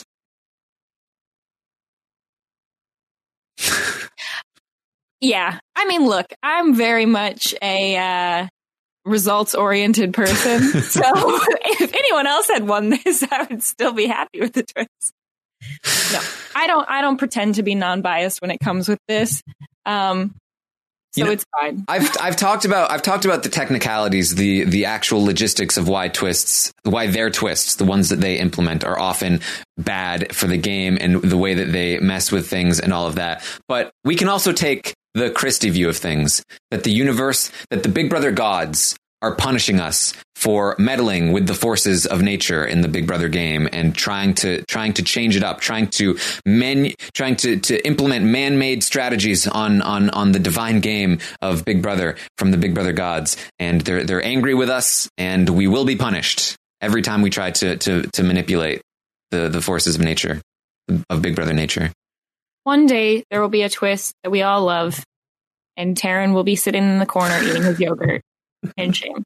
Yeah. I mean, look, I'm very much a uh, results-oriented person. So if anyone else had won this, I would still be happy with the twist. No, I don't I don't pretend to be non-biased when it comes with this. Um, So You know, it's fine. I've I've talked about I've talked about the technicalities, the the actual logistics of why twists, why their twists, the ones that they implement, are often bad for the game and the way that they mess with things and all of that. But we can also take the Christie view of things, that the universe, that the Big Brother gods are punishing us for meddling with the forces of nature in the Big Brother game and trying to trying to change it up, trying to men, trying to, to implement man-made strategies on, on, on the divine game of Big Brother from the Big Brother gods. And they're they're angry with us, and we will be punished every time we try to to, to manipulate the, the forces of nature, of Big Brother nature. One day there will be a twist that we all love, and Taryn will be sitting in the corner eating his yogurt. And shame.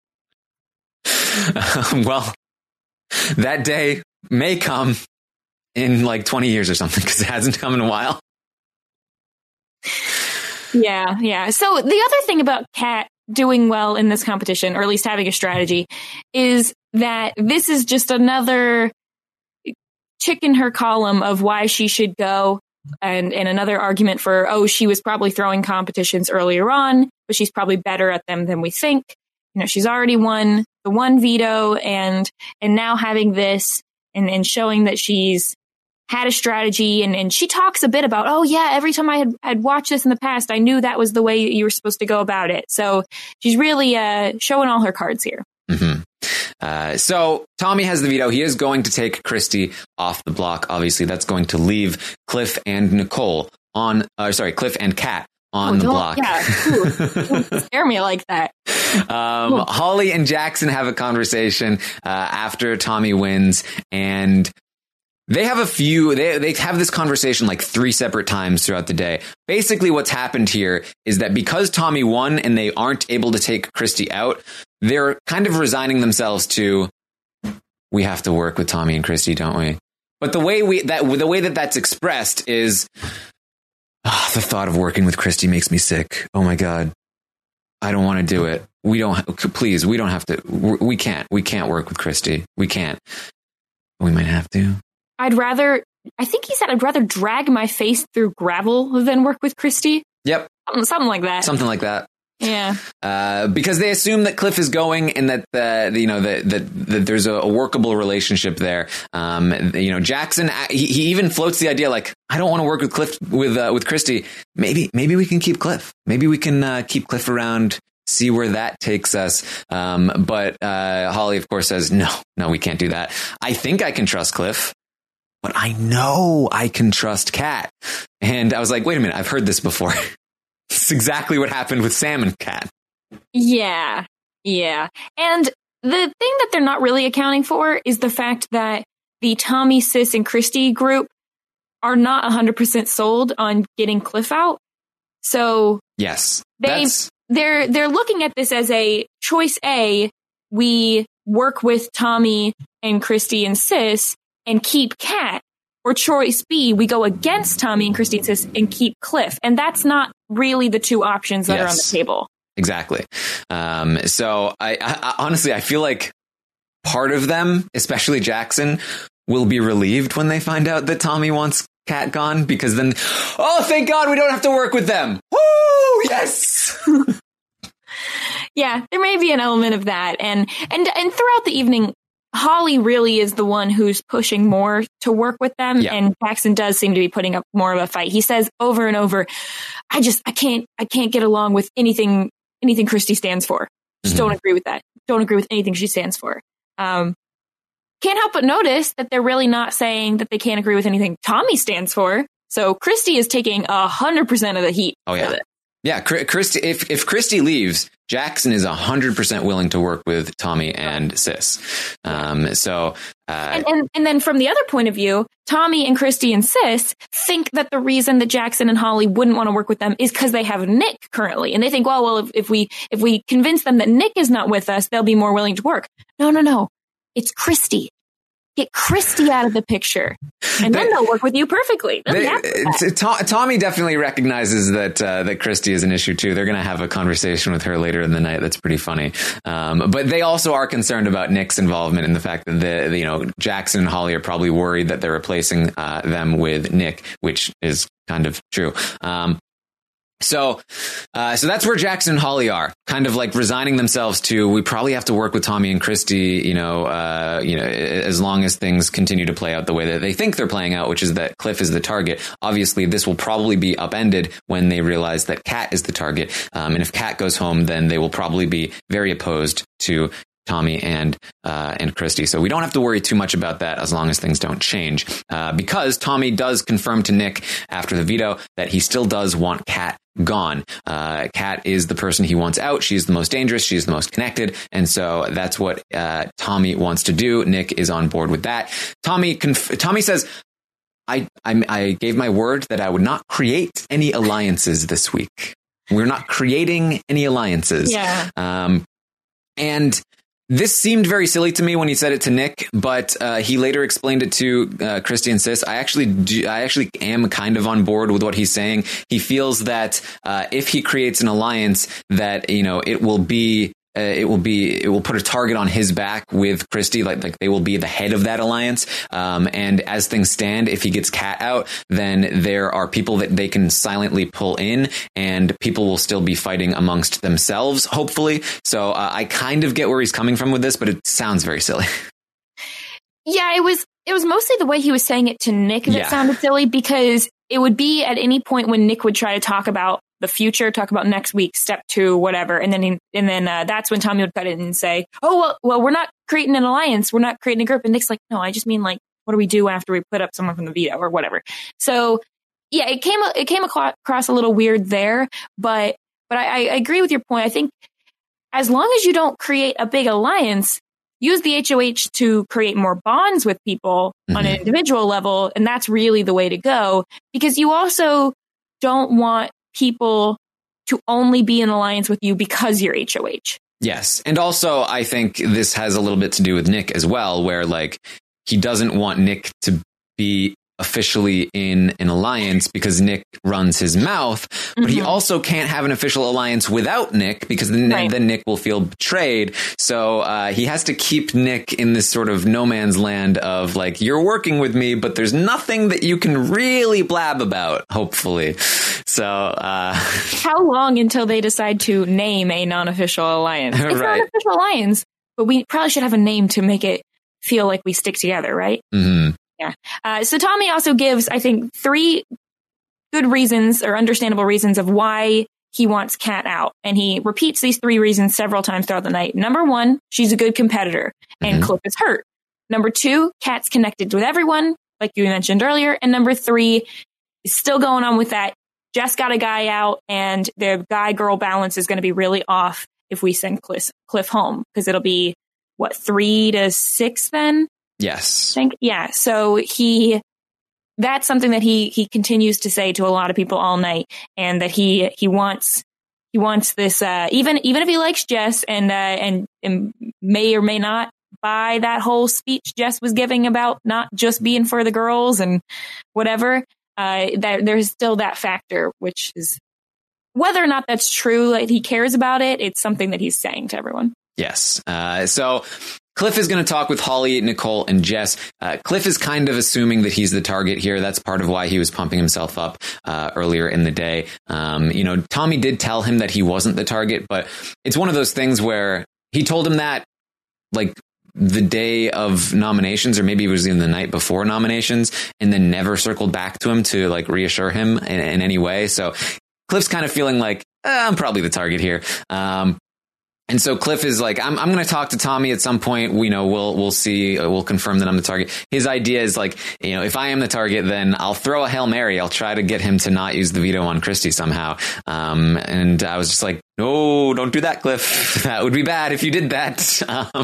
Um, well, that day may come in like twenty years or something, because it hasn't come in a while. Yeah, yeah. So the other thing about Kat doing well in this competition, or at least having a strategy, is that this is just another chick in her column of why she should go. And, and another argument for, oh, she was probably throwing competitions earlier on, but she's probably better at them than we think. You know, she's already won the one veto, and and now having this and, and showing that she's had a strategy. And, and she talks a bit about, oh, yeah, every time I had, had watched this in the past, I knew that was the way you were supposed to go about it. So she's really uh, showing all her cards here. Mm-hmm. Uh, so Tommy has the veto. He is going to take Christie off the block. Obviously, that's going to leave Cliff and Nicole on, uh, sorry, Cliff and Kat on oh, the block. Yeah, Ooh, don't scare me like that. Um, Holly and Jackson have a conversation uh, after Tommy wins, and they have a few, they, they have this conversation like three separate times throughout the day. Basically, what's happened here is that because Tommy won and they aren't able to take Christie out, they're kind of resigning themselves to, we have to work with Tommy and Christie, don't we? But the way we that the way that that's expressed is, oh, the thought of working with Christie makes me sick. Oh my God, I don't want to do it. We don't. Please, we don't have to. We can't. We can't work with Christie. We can't. We might have to. I'd rather. I think he said I'd rather drag my face through gravel than work with Christie. Yep. Something, something like that. Something like that. Yeah. Uh, because they assume that Cliff is going and that, uh, you know, that, that, that there's a, a workable relationship there. Um, you know, Jackson, he, he even floats the idea like, I don't want to work with Cliff, with, uh, with Christie. Maybe, maybe we can keep Cliff. Maybe we can, uh, keep Cliff around, see where that takes us. Um, but, uh, Holly, of course, says, no, no, we can't do that. I think I can trust Cliff, but I know I can trust Kat. And I was like, wait a minute, I've heard this before. It's exactly what happened with Sam and Kat. Yeah, yeah. And the thing that they're not really accounting for is the fact that the Tommy, Sis, and Christie group are not one hundred percent sold on getting Cliff out. So yes, they they're they're looking at this as a choice A. We work with Tommy and Christie and Sis and keep Kat. Or choice B, we go against Tommy and Christie and Sis and keep Cliff. And that's not really the two options that yes. are on the table. Exactly. Um, so I, I honestly, I feel like part of them, especially Jackson, will be relieved when they find out that Tommy wants Kat gone, because then, oh, thank God we don't have to work with them. Woo! Yes. Yeah, there may be an element of that. And, and, and throughout the evening, Holly really is the one who's pushing more to work with them. Yeah. And Jackson does seem to be putting up more of a fight. He says over and over, I just, I can't, I can't get along with anything, anything Christie stands for. Just mm-hmm. don't agree with that. Don't agree with anything she stands for. Um, can't help but notice that they're really not saying that they can't agree with anything Tommy stands for. So Christie is taking a hundred percent of the heat. Oh yeah. Yeah. Christie, if, if Christie leaves, Jackson is a hundred percent willing to work with Tommy and Sis. Um, so, uh, and, and, and then from the other point of view, Tommy and Christie and Sis think that the reason that Jackson and Holly wouldn't want to work with them is because they have Nick currently. And they think, well, well, if, if we, if we convince them that Nick is not with us, they'll be more willing to work. No, no, no. It's Christie. Get Christie out of the picture, and then they, they'll work with you perfectly. They, t- Tommy definitely recognizes that uh, that Christie is an issue too. They're going to have a conversation with her later in the night. That's pretty funny. Um, but they also are concerned about Nick's involvement in the fact that the, the you know Jackson and Holly are probably worried that they're replacing uh, them with Nick, which is kind of true. Um, So, uh, so that's where Jackson and Holly are, kind of like resigning themselves to, we probably have to work with Tommy and Christy, you know, uh, you know, as long as things continue to play out the way that they think they're playing out, which is that Cliff is the target. Obviously, this will probably be upended when they realize that Kat is the target. Um, and if Kat goes home, then they will probably be very opposed to Tommy and uh, and Christy. So we don't have to worry too much about that as long as things don't change. Uh, because Tommy does confirm to Nick after the veto that he still does want Kat gone. Uh, Kat is the person he wants out. She's the most dangerous. She's the most connected. And so that's what uh, Tommy wants to do. Nick is on board with that. Tommy conf- Tommy says, I, I I gave my word that I would not create any alliances this week. We're not creating any alliances. Yeah. Um, and this seemed very silly to me when he said it to Nick, but uh, he later explained it to uh, Christy and Sis. I actually, do, I actually am kind of on board with what he's saying. He feels that uh, if he creates an alliance, that you know it will be. Uh, it will be, it will put a target on his back with Christy, like, like they will be the head of that alliance. Um, and as things stand, if he gets Kat out, then there are people that they can silently pull in and people will still be fighting amongst themselves, hopefully. So uh, I kind of get where he's coming from with this, but it sounds very silly. Yeah, it was, it was mostly the way he was saying it to Nick that Yeah. sounded silly, because it would be at any point when Nick would try to talk about the future, talk about next week, step two, whatever. And then, he, and then, uh, that's when Tommy would cut in and say, oh, well, well, we're not creating an alliance. We're not creating a group. And Nick's like, no, I just mean like, what do we do after we put up someone from the veto or whatever? So yeah, it came, it came across a little weird there, but, but I, I agree with your point. I think as long as you don't create a big alliance, use the H O H to create more bonds with people mm-hmm. on an individual level. And that's really the way to go, because you also don't want people to only be in alliance with you because you're H O H. Yes. And also, I think this has a little bit to do with Nick as well, where like he doesn't want Nick to be officially in an alliance because Nick runs his mouth, but mm-hmm. he also can't have an official alliance without Nick because then, right. then Nick will feel betrayed. So uh, he has to keep Nick in this sort of no man's land of like, you're working with me, but there's nothing that you can really blab about, hopefully. So uh, how long until they decide to name a non-official alliance? It's right. not an official alliance, but we probably should have a name to make it feel like we stick together, right? Mm-hmm. Yeah. Uh, so Tommy also gives, I think, three good reasons or understandable reasons of why he wants Kat out. And he repeats these three reasons several times throughout the night. Number one, she's a good competitor and mm-hmm. Cliff is hurt. Number two, Kat's connected with everyone, like you mentioned earlier. And number three is still going on with that. Jess got a guy out and the guy girl balance is going to be really off if we send Cliff, Cliff home, because it'll be what, three to six then? Yes. Think, yeah. So he, that's something that he, he continues to say to a lot of people all night, and that he, he wants, he wants this, uh, even, even if he likes Jess and, uh, and, and may or may not buy that whole speech Jess was giving about not just being for the girls and whatever, uh, that there's still that factor, which is whether or not that's true, like he cares about it. It's something that he's saying to everyone. Yes. Uh, so Cliff is going to talk with Holly, Nicole, and Jess. Uh, Cliff is kind of assuming that he's the target here. That's part of why he was pumping himself up uh, earlier in the day. Um, you know, Tommy did tell him that he wasn't the target, but it's one of those things where he told him that like the day of nominations, or maybe it was even the night before nominations, and then never circled back to him to like reassure him in, in any way. So Cliff's kind of feeling like, eh, I'm probably the target here. Um, And so Cliff is like, I'm, I'm going to talk to Tommy at some point. We know we'll, we'll see. Uh, we'll confirm that I'm the target. His idea is like, you know, if I am the target, then I'll throw a Hail Mary. I'll try to get him to not use the veto on Christy somehow. Um, and I was just like, no, don't do that, Cliff. That would be bad if you did that. Um,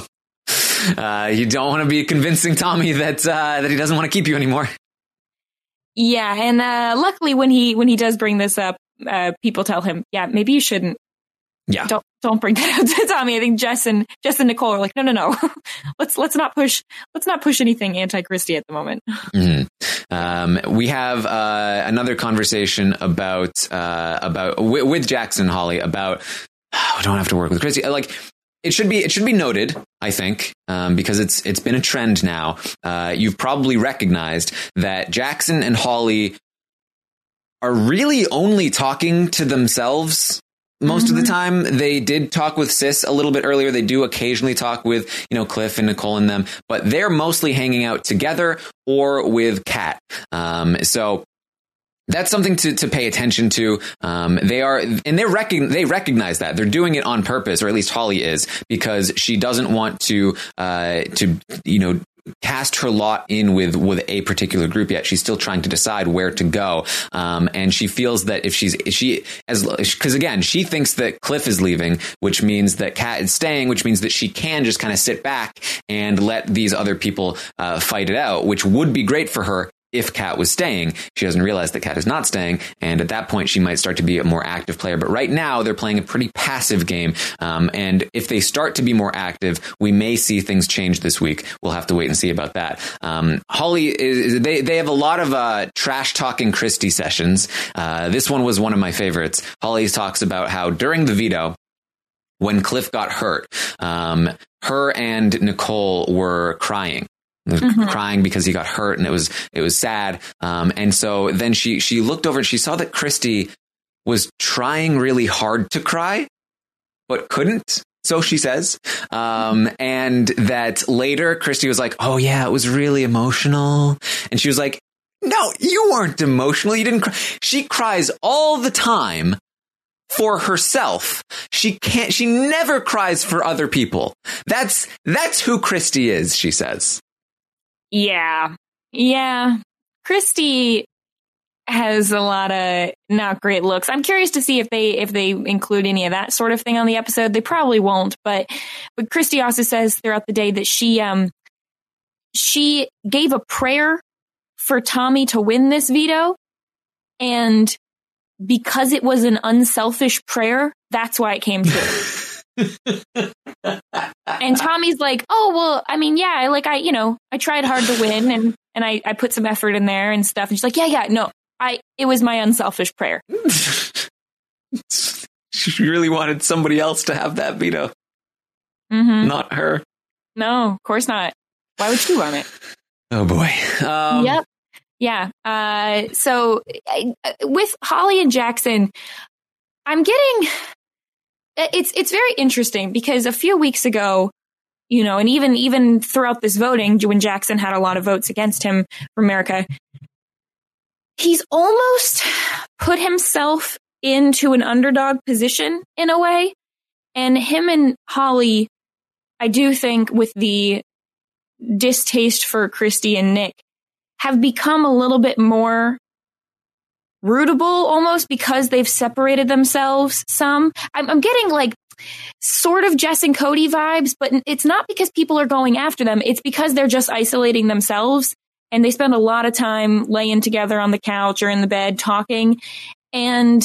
uh, you don't want to be convincing Tommy that, uh, that he doesn't want to keep you anymore. Yeah. And, uh, luckily when he, when he does bring this up, uh, people tell him, yeah, maybe you shouldn't. Yeah. Don't don't bring that up to Tommy. I think Jess and Jess and Nicole are like, no, no, no. let's let's not push let's not push anything anti-Christy at the moment. Mm-hmm. Um, we have uh, another conversation about uh, about w- with Jackson and Holly about oh, we don't have to work with Christy. Like it should be it should be noted, I think, um, because it's it's been a trend now. Uh, you've probably recognized that Jackson and Holly are really only talking to themselves most mm-hmm. of the time. They did talk with Sis a little bit earlier. They do occasionally talk with, you know, Cliff and Nicole and them, but they're mostly hanging out together or with Kat. Um, so that's something to, to pay attention to. Um, they are, and they're recog- they recognize that they're doing it on purpose, or at least Holly is, because she doesn't want to, uh, to, you know, cast her lot in with, with a particular group yet. She's still trying to decide where to go. Um, and she feels that if she's, if she, as, cause again, she thinks that Cliff is leaving, which means that Kat is staying, which means that she can just kind of sit back and let these other people, uh, fight it out, which would be great for her if Kat was staying. She doesn't realize that Kat is not staying, and at that point she might start to be a more active player. But right now they're playing a pretty passive game, um, and if they start to be more active, we may see things change this week. We'll have to wait and see about that. Um, Holly is, they they have a lot of uh, trash talking Christy sessions. Uh, this one was one of my favorites. Holly talks about how during the veto, when Cliff got hurt, um, her and Nicole were crying. Mm-hmm. crying because he got hurt, and it was it was sad. Um, and so then she she looked over and she saw that Christy was trying really hard to cry, but couldn't. So she says, um, and that later Christy was like, "Oh yeah, it was really emotional," and she was like, "No, you weren't emotional. You didn't cry." She cries all the time for herself. She can't. She never cries for other people. That's that's who Christy is. She says. Yeah. Yeah. Christy has a lot of not great looks. I'm curious to see if they if they include any of that sort of thing on the episode. They probably won't, but but Christy also says throughout the day that she um she gave a prayer for Tommy to win this veto, and because it was an unselfish prayer, that's why it came true. And Tommy's like, oh, well, I mean, yeah, like I, you know, I tried hard to win, and, and I, I put some effort in there and stuff. And she's like, yeah, yeah, no, I, it was my unselfish prayer. She really wanted somebody else to have that veto. Mm-hmm. Not her. No, of course not. Why would she want it? Oh boy. Um, yep. Yeah. Uh, so I, with Holly and Jackson, I'm getting, it's, it's very interesting because a few weeks ago, you know, and even, even throughout this voting, when Jackson had a lot of votes against him for America, he's almost put himself into an underdog position in a way. And him and Holly, I do think with the distaste for Christy and Nick, have become a little bit more rootable almost because they've separated themselves some. I'm, I'm getting like sort of Jess and Cody vibes, but it's not because people are going after them. It's because they're just isolating themselves, and they spend a lot of time laying together on the couch or in the bed talking. And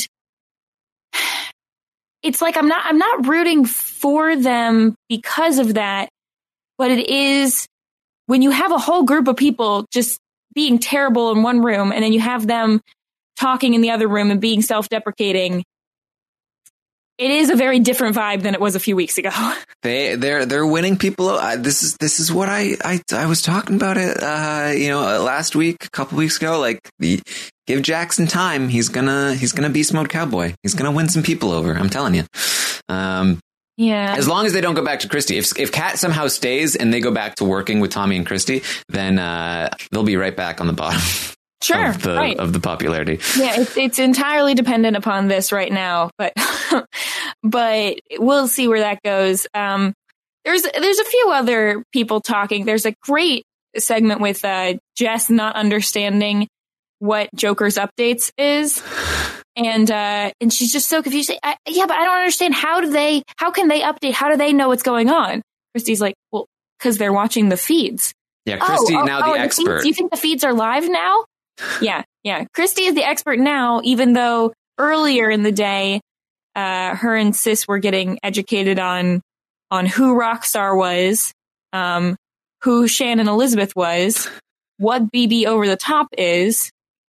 it's like, I'm not, I'm not rooting for them because of that, but it is when you have a whole group of people just being terrible in one room, and then you have them talking in the other room and being self-deprecating, it is a very different vibe than it was a few weeks ago. They they're they're winning people. Uh, this is this is what I I, I was talking about it. Uh, you know, last week, a couple weeks ago. Like, the, give Jackson time. He's gonna he's gonna beast mode cowboy. He's gonna win some people over. I'm telling you. Um, yeah. As long as they don't go back to Christy. If if Kat somehow stays and they go back to working with Tommy and Christy, then uh, they'll be right back on the bottom. Sure, of the, right. of the popularity. Yeah, it's, it's entirely dependent upon this right now, but but we'll see where that goes. Um, there's there's a few other people talking. There's a great segment with uh, Jess not understanding what Joker's updates is, and uh, and she's just so confused. I, yeah, but I don't understand. How do they? How can they update? How do they know what's going on? Christy's like, well, because they're watching the feeds. Yeah, Christy oh, now oh, the oh, expert. The feeds, you think the feeds are live now? Yeah, yeah. Christy is the expert now, even though earlier in the day, uh, her and Sis were getting educated on on who Rockstar was, um, who Shannon Elizabeth was, what B B Over the Top is.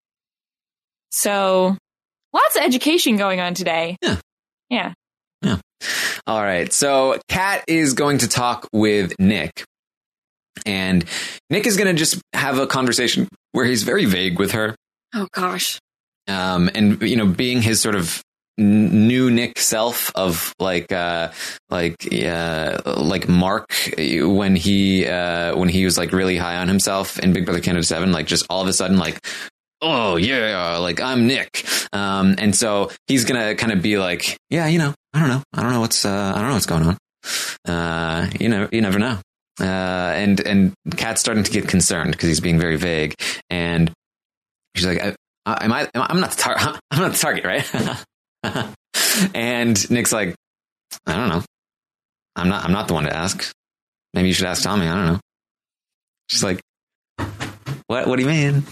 So, lots of education going on today. Yeah. Yeah. Yeah. All right. So, Kat is going to talk with Nick. And Nick is going to just have a conversation where he's very vague with her. Oh, gosh. Um, and, you know, being his sort of n- new Nick self of like, uh, like, uh, like Mark when he, uh, when he was like really high on himself in Big Brother Canada seven, like just all of a sudden, like, oh yeah, like I'm Nick. Um, and so he's going to kind of be like, yeah, you know, I don't know. I don't know what's, uh, I don't know what's going on. Uh, you know, you never know. Uh, and, and Kat's starting to get concerned because he's being very vague. And she's like, I, I, am I, I'm not the target. I'm not the target, right? And Nick's like, I don't know. I'm not, I'm not the one to ask. Maybe you should ask Tommy. I don't know. She's like, what, what do you mean?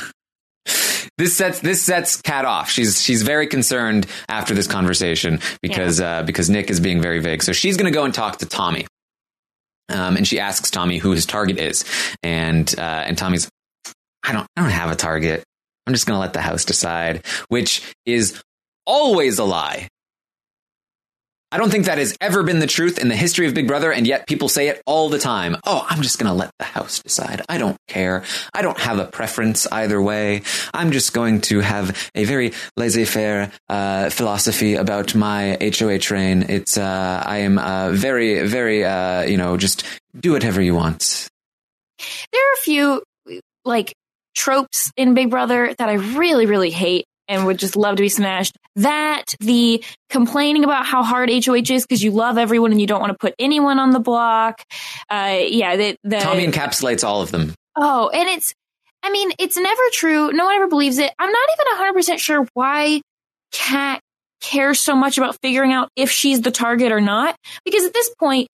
This sets this sets Kat off. She's she's very concerned after this conversation because yeah. uh, because Nick is being very vague. So she's going to go and talk to Tommy, um, and she asks Tommy who his target is, and uh, and Tommy's, I don't I don't have a target. I'm just going to let the house decide, which is always a lie. I don't think that has ever been the truth in the history of Big Brother, and yet people say it all the time. Oh, I'm just going to let the house decide. I don't care. I don't have a preference either way. I'm just going to have a very laissez-faire uh, philosophy about my H O H reign. It's uh, I am uh, very, very, uh, you know, just do whatever you want. There are a few like tropes in Big Brother that I really, really hate and would just love to be smashed. That, the complaining about how hard H O H is because you love everyone and you don't want to put anyone on the block. Uh, yeah, the, the Tommy encapsulates all of them. Oh, and it's, I mean, it's never true. No one ever believes it. I'm not even one hundred percent sure why Kat cares so much about figuring out if she's the target or not. Because at this point,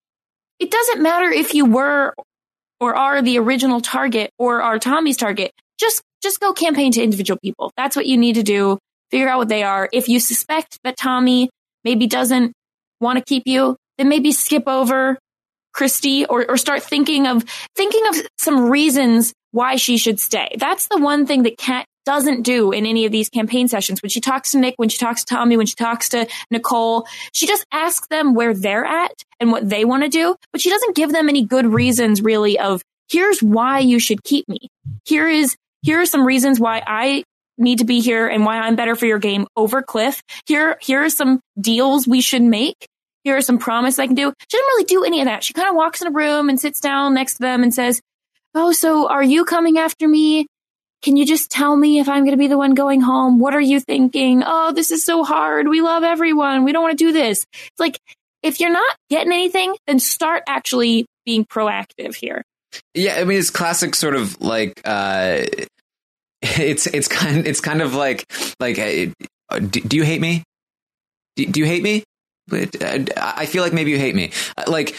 it doesn't matter if you were or are the original target or are Tommy's target. Just just go campaign to individual people. That's what you need to do. Figure out what they are. If you suspect that Tommy maybe doesn't want to keep you, then maybe skip over Christy or, or start thinking of thinking of some reasons why she should stay. That's the one thing that Kat doesn't do in any of these campaign sessions. When she talks to Nick, when she talks to Tommy, when she talks to Nicole, she just asks them where they're at and what they want to do, but she doesn't give them any good reasons really of, here's why you should keep me. Here is Here are some reasons why I need to be here and why I'm better for your game over Cliff. Here, here are some deals we should make. Here are some promises I can do. She doesn't really do any of that. She kind of walks in a room and sits down next to them and says, oh, so are you coming after me? Can you just tell me if I'm going to be the one going home? What are you thinking? Oh, this is so hard. We love everyone. We don't want to do this. It's like, if you're not getting anything, then start actually being proactive here. Yeah, I mean, it's classic sort of like, uh, it's it's kind it's kind of like like uh, do, do you hate me? Do, do you hate me? But uh, I feel like maybe you hate me. Like,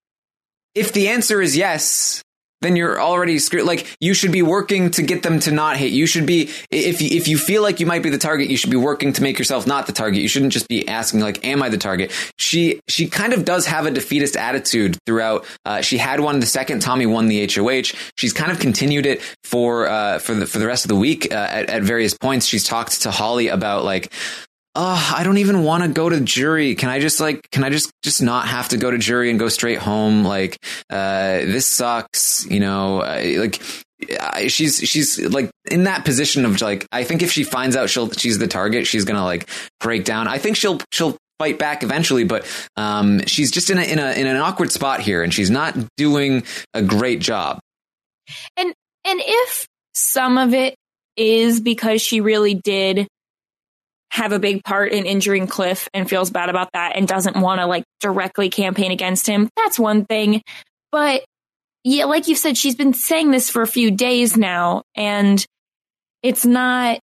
if the answer is yes, then you're already screwed. Like, you should be working to get them to not hate. You should be, if you, if you feel like you might be the target, you should be working to make yourself not the target. You shouldn't just be asking, like, am I the target? She, she kind of does have a defeatist attitude throughout. Uh, she had one the second Tommy won the H O H. She's kind of continued it for, uh, for the, for the rest of the week. Uh, at, at various points, she's talked to Holly about, like, oh, I don't even want to go to jury. Can I just like, can I just, just not have to go to jury and go straight home? Like, uh, this sucks, you know, uh, like uh, she's, she's like in that position of like, I think if she finds out she'll, she's the target, she's going to like break down. I think she'll, she'll fight back eventually, but, um, she's just in a, in a, in an awkward spot here and she's not doing a great job. And, and if some of it is because she really did have a big part in injuring Cliff and feels bad about that and doesn't want to like directly campaign against him, that's one thing. But yeah, like you said, she's been saying this for a few days now, and it's not,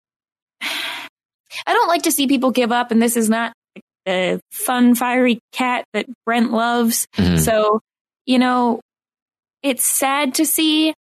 I don't like to see people give up, and this is not a fun, fiery Kat that Brent loves. Mm-hmm. So, you know, it's sad to see.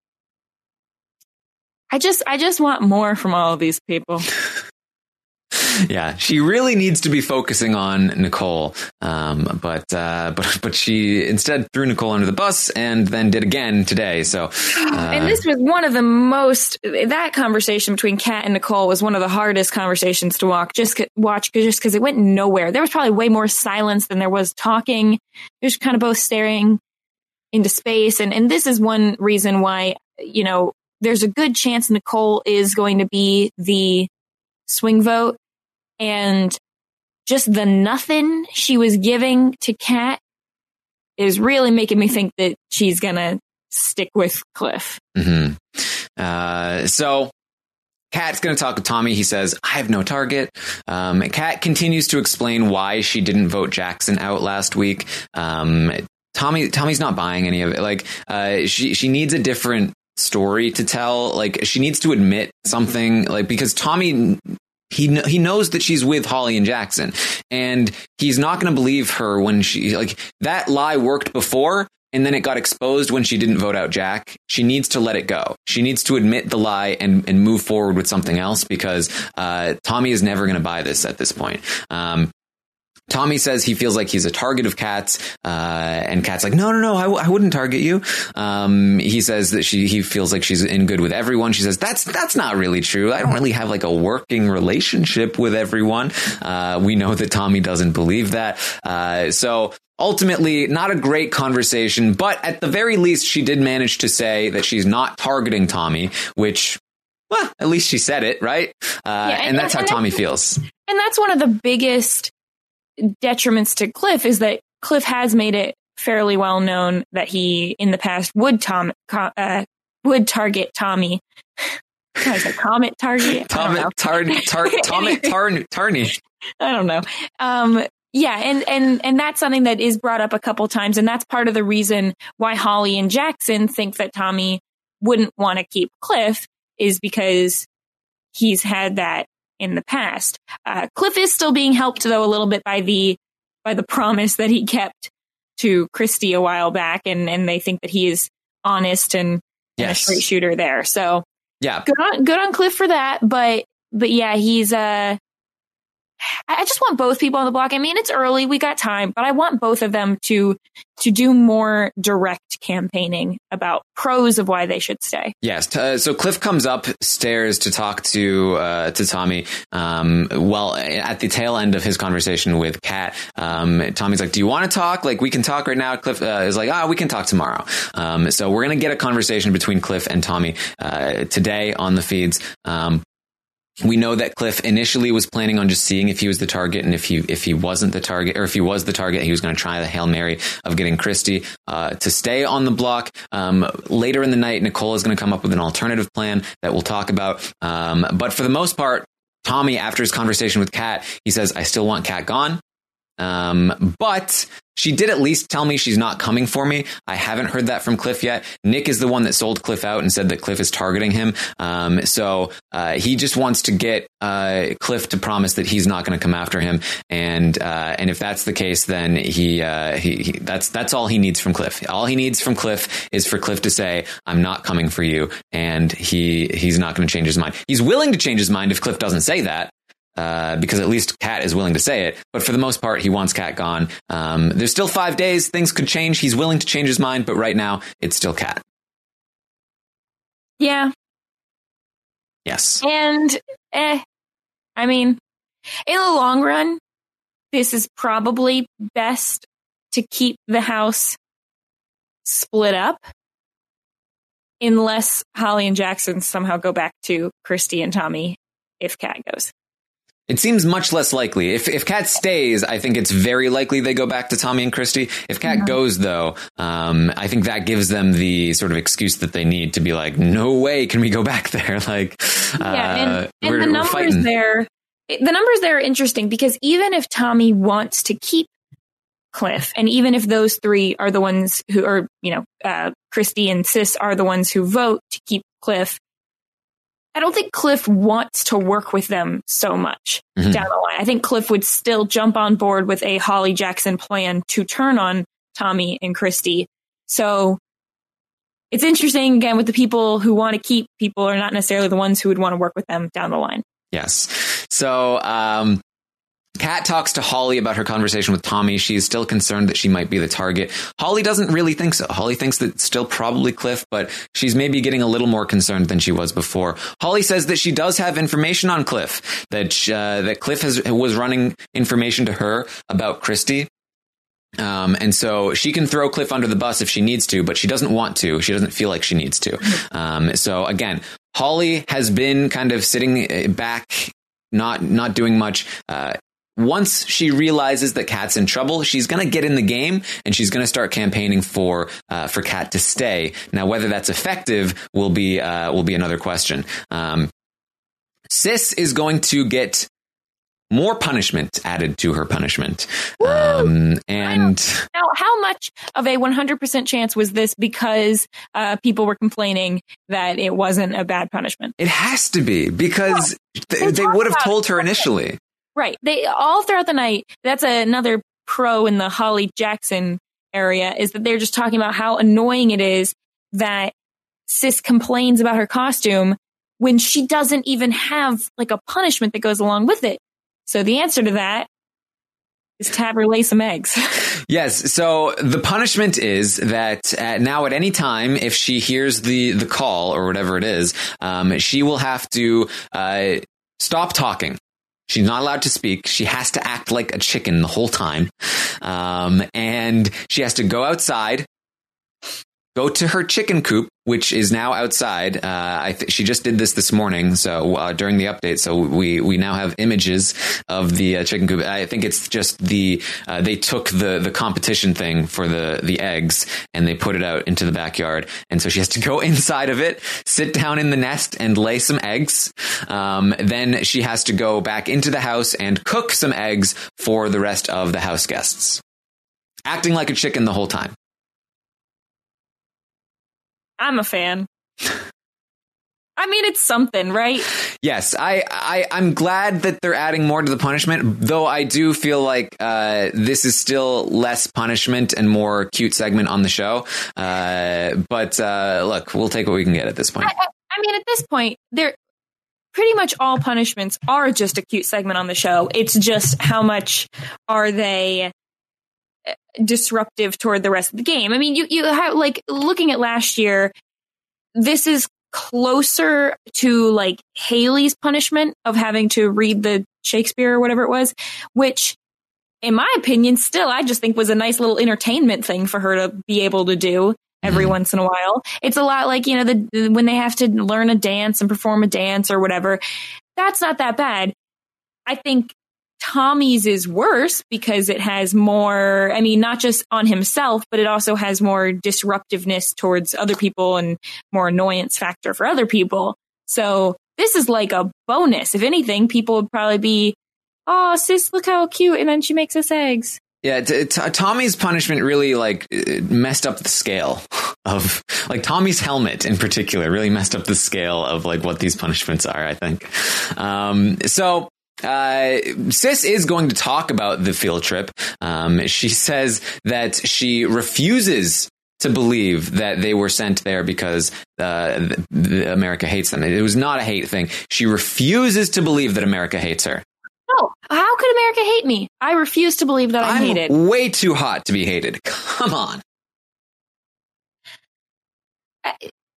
I just, I just want more from all of these people. Yeah, she really needs to be focusing on Nicole, um, but uh, but but she instead threw Nicole under the bus and then did again today. So, uh, and this was one of the most that conversation between Kat and Nicole was one of the hardest conversations to walk just watch just because it went nowhere. There was probably way more silence than there was talking. They were kind of both staring into space, and and this is one reason why, you know, there's a good chance Nicole is going to be the swing vote. And just the nothing she was giving to Kat is really making me think that she's going to stick with Cliff. Mm-hmm. Uh, so Kat's going to talk to Tommy. He says, I have no target. Um, Kat continues to explain why she didn't vote Jackson out last week. Um, Tommy, Tommy's not buying any of it. Like, uh, she, she needs a different story to tell. Like, she needs to admit something, like, because Tommy, he, kn- he knows that she's with Holly and Jackson, and he's not going to believe her when she, like, that lie worked before. And then it got exposed when she didn't vote out Jack. She needs to let it go. She needs to admit the lie and, and move forward with something else, because uh, Tommy is never going to buy this at this point. Um, Tommy says he feels like he's a target of Kat's, uh, and Kat's like, no, no, no, I, w- I wouldn't target you. Um, he says that she, he feels like she's in good with everyone. She says, that's, that's not really true. I don't really have like a working relationship with everyone. Uh, we know that Tommy doesn't believe that. Uh, so ultimately, not a great conversation, but at the very least, she did manage to say that she's not targeting Tommy, which, well, at least she said it, right? Uh, yeah, and, and that's and, how and Tommy that's, feels. And that's one of the biggest detriments to Cliff, is that Cliff has made it fairly well known that he in the past would Tom uh, would target Tommy. I said comet target. Comet tar tar Tomet tar Tarney. I don't know. Um, yeah, and and and that's something that is brought up a couple times, and that's part of the reason why Holly and Jackson think that Tommy wouldn't want to keep Cliff, is because he's had that in the past. Uh, Cliff is still being helped, though, a little bit by the by the promise that he kept to Christy a while back, and, and they think that he is honest and, yes. and a straight shooter there. So yeah, good on good on Cliff for that. But but yeah, he's uh, I just want both people on the block. I mean, it's early, we got time, but I want both of them to to do more direct campaigning about pros of why they should stay. Yes. Uh, so Cliff comes upstairs to talk to uh, to Tommy. Um, well, at the tail end of his conversation with Kat, um, Tommy's like, "Do you want to talk? Like, we can talk right now." Cliff uh, is like, "Ah, oh, we can talk tomorrow." Um, so we're gonna get a conversation between Cliff and Tommy uh, today on the feeds. Um, We know that Cliff initially was planning on just seeing if he was the target, and if he if he wasn't the target, or if he was the target, he was going to try the Hail Mary of getting Christy uh, to stay on the block. Um, later in the night, Nicole is going to come up with an alternative plan that we'll talk about. Um, but for the most part, Tommy, after his conversation with Kat, he says, "I still want Kat gone." Um, but she did at least tell me she's not coming for me. I haven't heard that from Cliff yet. Nick is the one that sold Cliff out and said that Cliff is targeting him. Um, so, uh, he just wants to get, uh, Cliff to promise that he's not going to come after him. And, uh, and if that's the case, then he, uh, he, he, that's, that's all he needs from Cliff. All he needs from Cliff is for Cliff to say, "I'm not coming for you." And he, he's not going to change his mind. He's willing to change his mind if Cliff doesn't say that. Uh, because at least Kat is willing to say it. But for the most part, he wants Kat gone. Um, there's still five days. Things could change. He's willing to change his mind. But right now, it's still Kat. Yeah. Yes. And, eh, I mean, in the long run, this is probably best to keep the house split up, unless Holly and Jackson somehow go back to Christy and Tommy if Kat goes. It seems much less likely. If if Kat stays, I think it's very likely they go back to Tommy and Christy. If Kat mm-hmm. goes, though, um, I think that gives them the sort of excuse that they need to be like, "No way can we go back there." Like, yeah, uh, and, and we're, the numbers we're fighting. there, the numbers there are interesting, because even if Tommy wants to keep Cliff, and even if those three are the ones who are, you know, uh, Christy and Sis are the ones who vote to keep Cliff, I don't think Cliff wants to work with them so much mm-hmm. down the line. I think Cliff would still jump on board with a Holly Jackson plan to turn on Tommy and Christy. So it's interesting, again, with the people who want to keep people are not necessarily the ones who would want to work with them down the line. Yes. So, um, Kat talks to Holly about her conversation with Tommy. She's still concerned that she might be the target. Holly doesn't really think so. Holly thinks that it's still probably Cliff, but she's maybe getting a little more concerned than she was before. Holly says that she does have information on Cliff, that uh, that Cliff has was running information to her about Christy. Um, and so she can throw Cliff under the bus if she needs to, but she doesn't want to. She doesn't feel like she needs to. Um, so again, Holly has been kind of sitting back not not doing much. Uh, once she realizes that Kat's in trouble, she's going to get in the game and she's going to start campaigning for uh, for Kat to stay. Now, whether that's effective will be uh, will be another question. Um, Sis is going to get more punishment added to her punishment. Um, and now, how much of a one hundred percent chance was this because uh, people were complaining that it wasn't a bad punishment? It has to be because yeah. th- they would have told her initially. Right. They all throughout the night. That's another pro in the Holly Jackson area, is that they're just talking about how annoying it is that Sis complains about her costume when she doesn't even have like a punishment that goes along with it. So the answer to that is to have her lay some eggs. Yes. So the punishment is that uh, now at any time, if she hears the, the call or whatever it is, um, she will have to uh, stop talking. She's not allowed to speak. She has to act like a chicken the whole time. Um, and she has to go outside, go to her chicken coop, which is now outside. Uh, I th- she just did this this morning, so uh, during the update. So we we now have images of the uh, chicken coop. I think it's just the uh, they took the the competition thing for the the eggs and they put it out into the backyard. And so she has to go inside of it, sit down in the nest, and lay some eggs. Um, then she has to go back into the house and cook some eggs for the rest of the house guests, acting like a chicken the whole time. I'm a fan. I mean, it's something, right? Yes, I, I, I'm glad that they're adding more to the punishment, though I do feel like uh, this is still less punishment and more cute segment on the show. Uh, but uh, look, we'll take what we can get at this point. I, I, I mean, at this point, they're pretty much all punishments are just a cute segment on the show. It's just how much are they disruptive toward the rest of the game. I mean, you, you have like looking at last year, this is closer to like Haley's punishment of having to read the Shakespeare or whatever it was, which in my opinion, still, I just think was a nice little entertainment thing for her to be able to do every mm-hmm. once in a while. It's a lot like, you know, the, when they have to learn a dance and perform a dance or whatever. That's not that bad. I think Tommy's is worse because it has more, I mean, not just on himself, but it also has more disruptiveness towards other people and more annoyance factor for other people. So this is like a bonus. If anything, people would probably be, oh, sis, look how cute. And then she makes us eggs. Yeah, t- t- Tommy's punishment really like messed up the scale of like Tommy's helmet in particular really messed up the scale of like what these punishments are, I think. Um, so Uh, Sis is going to talk about the field trip. Um, she says that she refuses to believe that they were sent there because uh, the, the America hates them. It was not a hate thing. She refuses to believe that America hates her. No, how could America hate me? I refuse to believe that I'm, I'm hated. Way too hot to be hated. Come on. I,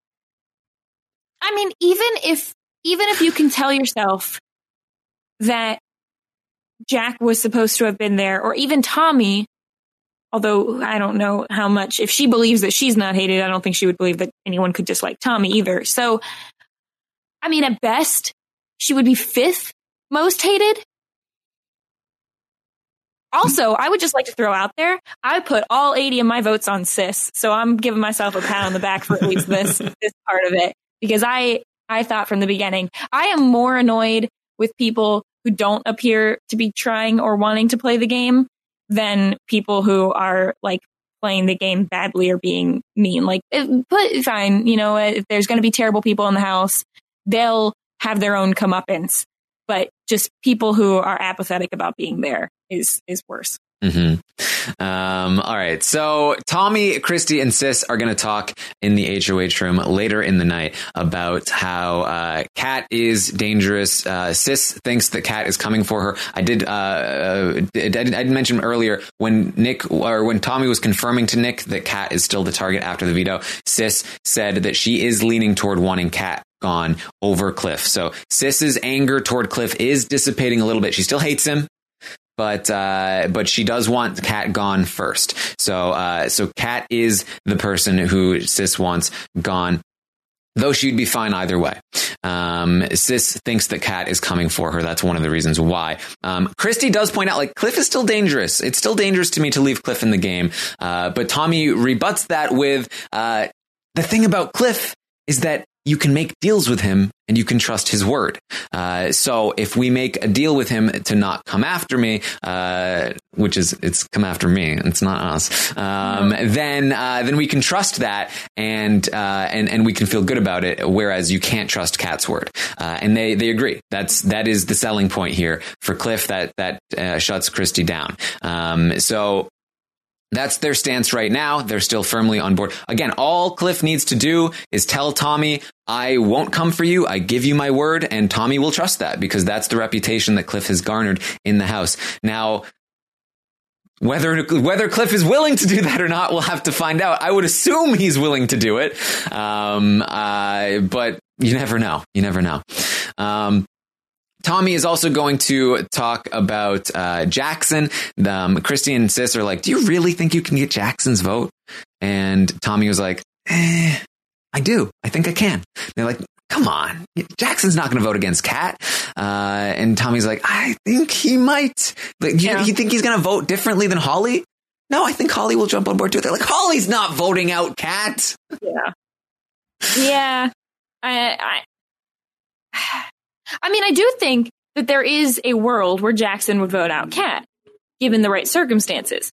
I mean, even if even if you can tell yourself that Jack was supposed to have been there, or even Tommy, although I don't know how much, if she believes that she's not hated, I don't think she would believe that anyone could dislike Tommy either. So, I mean, at best, she would be fifth most hated. Also, I would just like to throw out there, I put all eighty of my votes on Sis, so I'm giving myself a pat on the back for at least this, this part of it, because I, I thought from the beginning, I am more annoyed with people who don't appear to be trying or wanting to play the game than people who are like playing the game badly or being mean. Like, it, but fine, you know, if there's going to be terrible people in the house, they'll have their own comeuppance. But just people who are apathetic about being there is is worse. Mm-hmm. Um, all right. So Tommy, Christy, and Sis are going to talk in the H O H room later in the night about how uh, Kat is dangerous. Uh, Sis thinks that Kat is coming for her. I did. Uh, uh, I did I mention earlier when Nick or when Tommy was confirming to Nick that Kat is still the target after the veto. Sis said that she is leaning toward wanting Kat gone over Cliff. So Sis's anger toward Cliff is dissipating a little bit. She still hates him. But uh, but she does want Kat gone first. So uh, so Kat is the person who Sis wants gone. though she'd be fine either way. Um, Sis thinks that Kat is coming for her. That's one of the reasons why. Um, Christy does point out, like, Cliff is still dangerous. It's still dangerous to me to leave Cliff in the game. Uh, but Tommy rebuts that with, uh, the thing about Cliff is that you can make deals with him and you can trust his word. Uh, so if we make a deal with him to not come after me, uh, which is, it's come after me, it's not us, um, no. then, uh, then we can trust that and, uh, and, and we can feel good about it. Whereas you can't trust Kat's word. Uh, and they, they agree. That's, that is the selling point here for Cliff that, that, uh, shuts Christy down. Um, so, that's their stance right now. They're still firmly on board. Again, all Cliff needs to do is tell Tommy, I won't come for you. I give you my word. And Tommy will trust that because that's the reputation that Cliff has garnered in the house. Now, whether whether Cliff is willing to do that or not, we'll have to find out. I would assume he's willing to do it. Um, uh, but you never know. You never know. Um, Tommy is also going to talk about uh, Jackson. Um, Christy and Sis are like, do you really think you can get Jackson's vote? And Tommy was like, eh, I do. I think I can. They're like, come on. Jackson's not going to vote against Kat. Uh, and Tommy's like, I think he might. Like, yeah. you, you think he's going to vote differently than Holly? No, I think Holly will jump on board too. They're like, Holly's not voting out Kat. Yeah. Yeah. I... I... I mean, I do think that there is a world where Jackson would vote out Kat, given the right circumstances.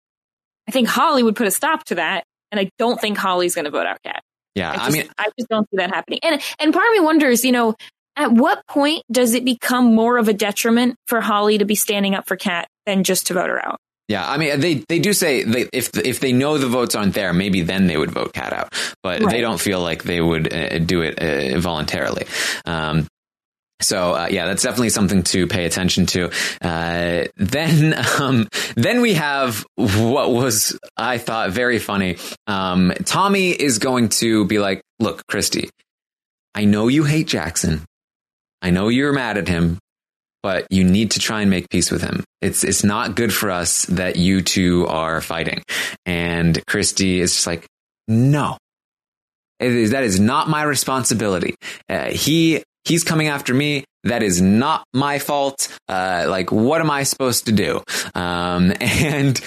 I think Holly would put a stop to that, and I don't think Holly's going to vote out Kat. Yeah, I, just, I mean, I just don't see that happening. And and part of me wonders, you know, at what point does it become more of a detriment for Holly to be standing up for Kat than just to vote her out? Yeah, I mean, they, they do say they, if if they know the votes aren't there, maybe then they would vote Kat out, but right. they don't feel like they would uh, do it uh, voluntarily. Um, So, uh, yeah, that's definitely something to pay attention to. Uh, then, um, then we have what was, I thought, very funny. Um, Tommy is going to be like, look, Christy, I know you hate Jackson. I know you're mad at him, but you need to try and make peace with him. It's, it's not good for us that you two are fighting. And Christy is just like, no, it is, that is not my responsibility. Uh, he, He's coming after me. That is not my fault. Uh, like, what am I supposed to do? Um, and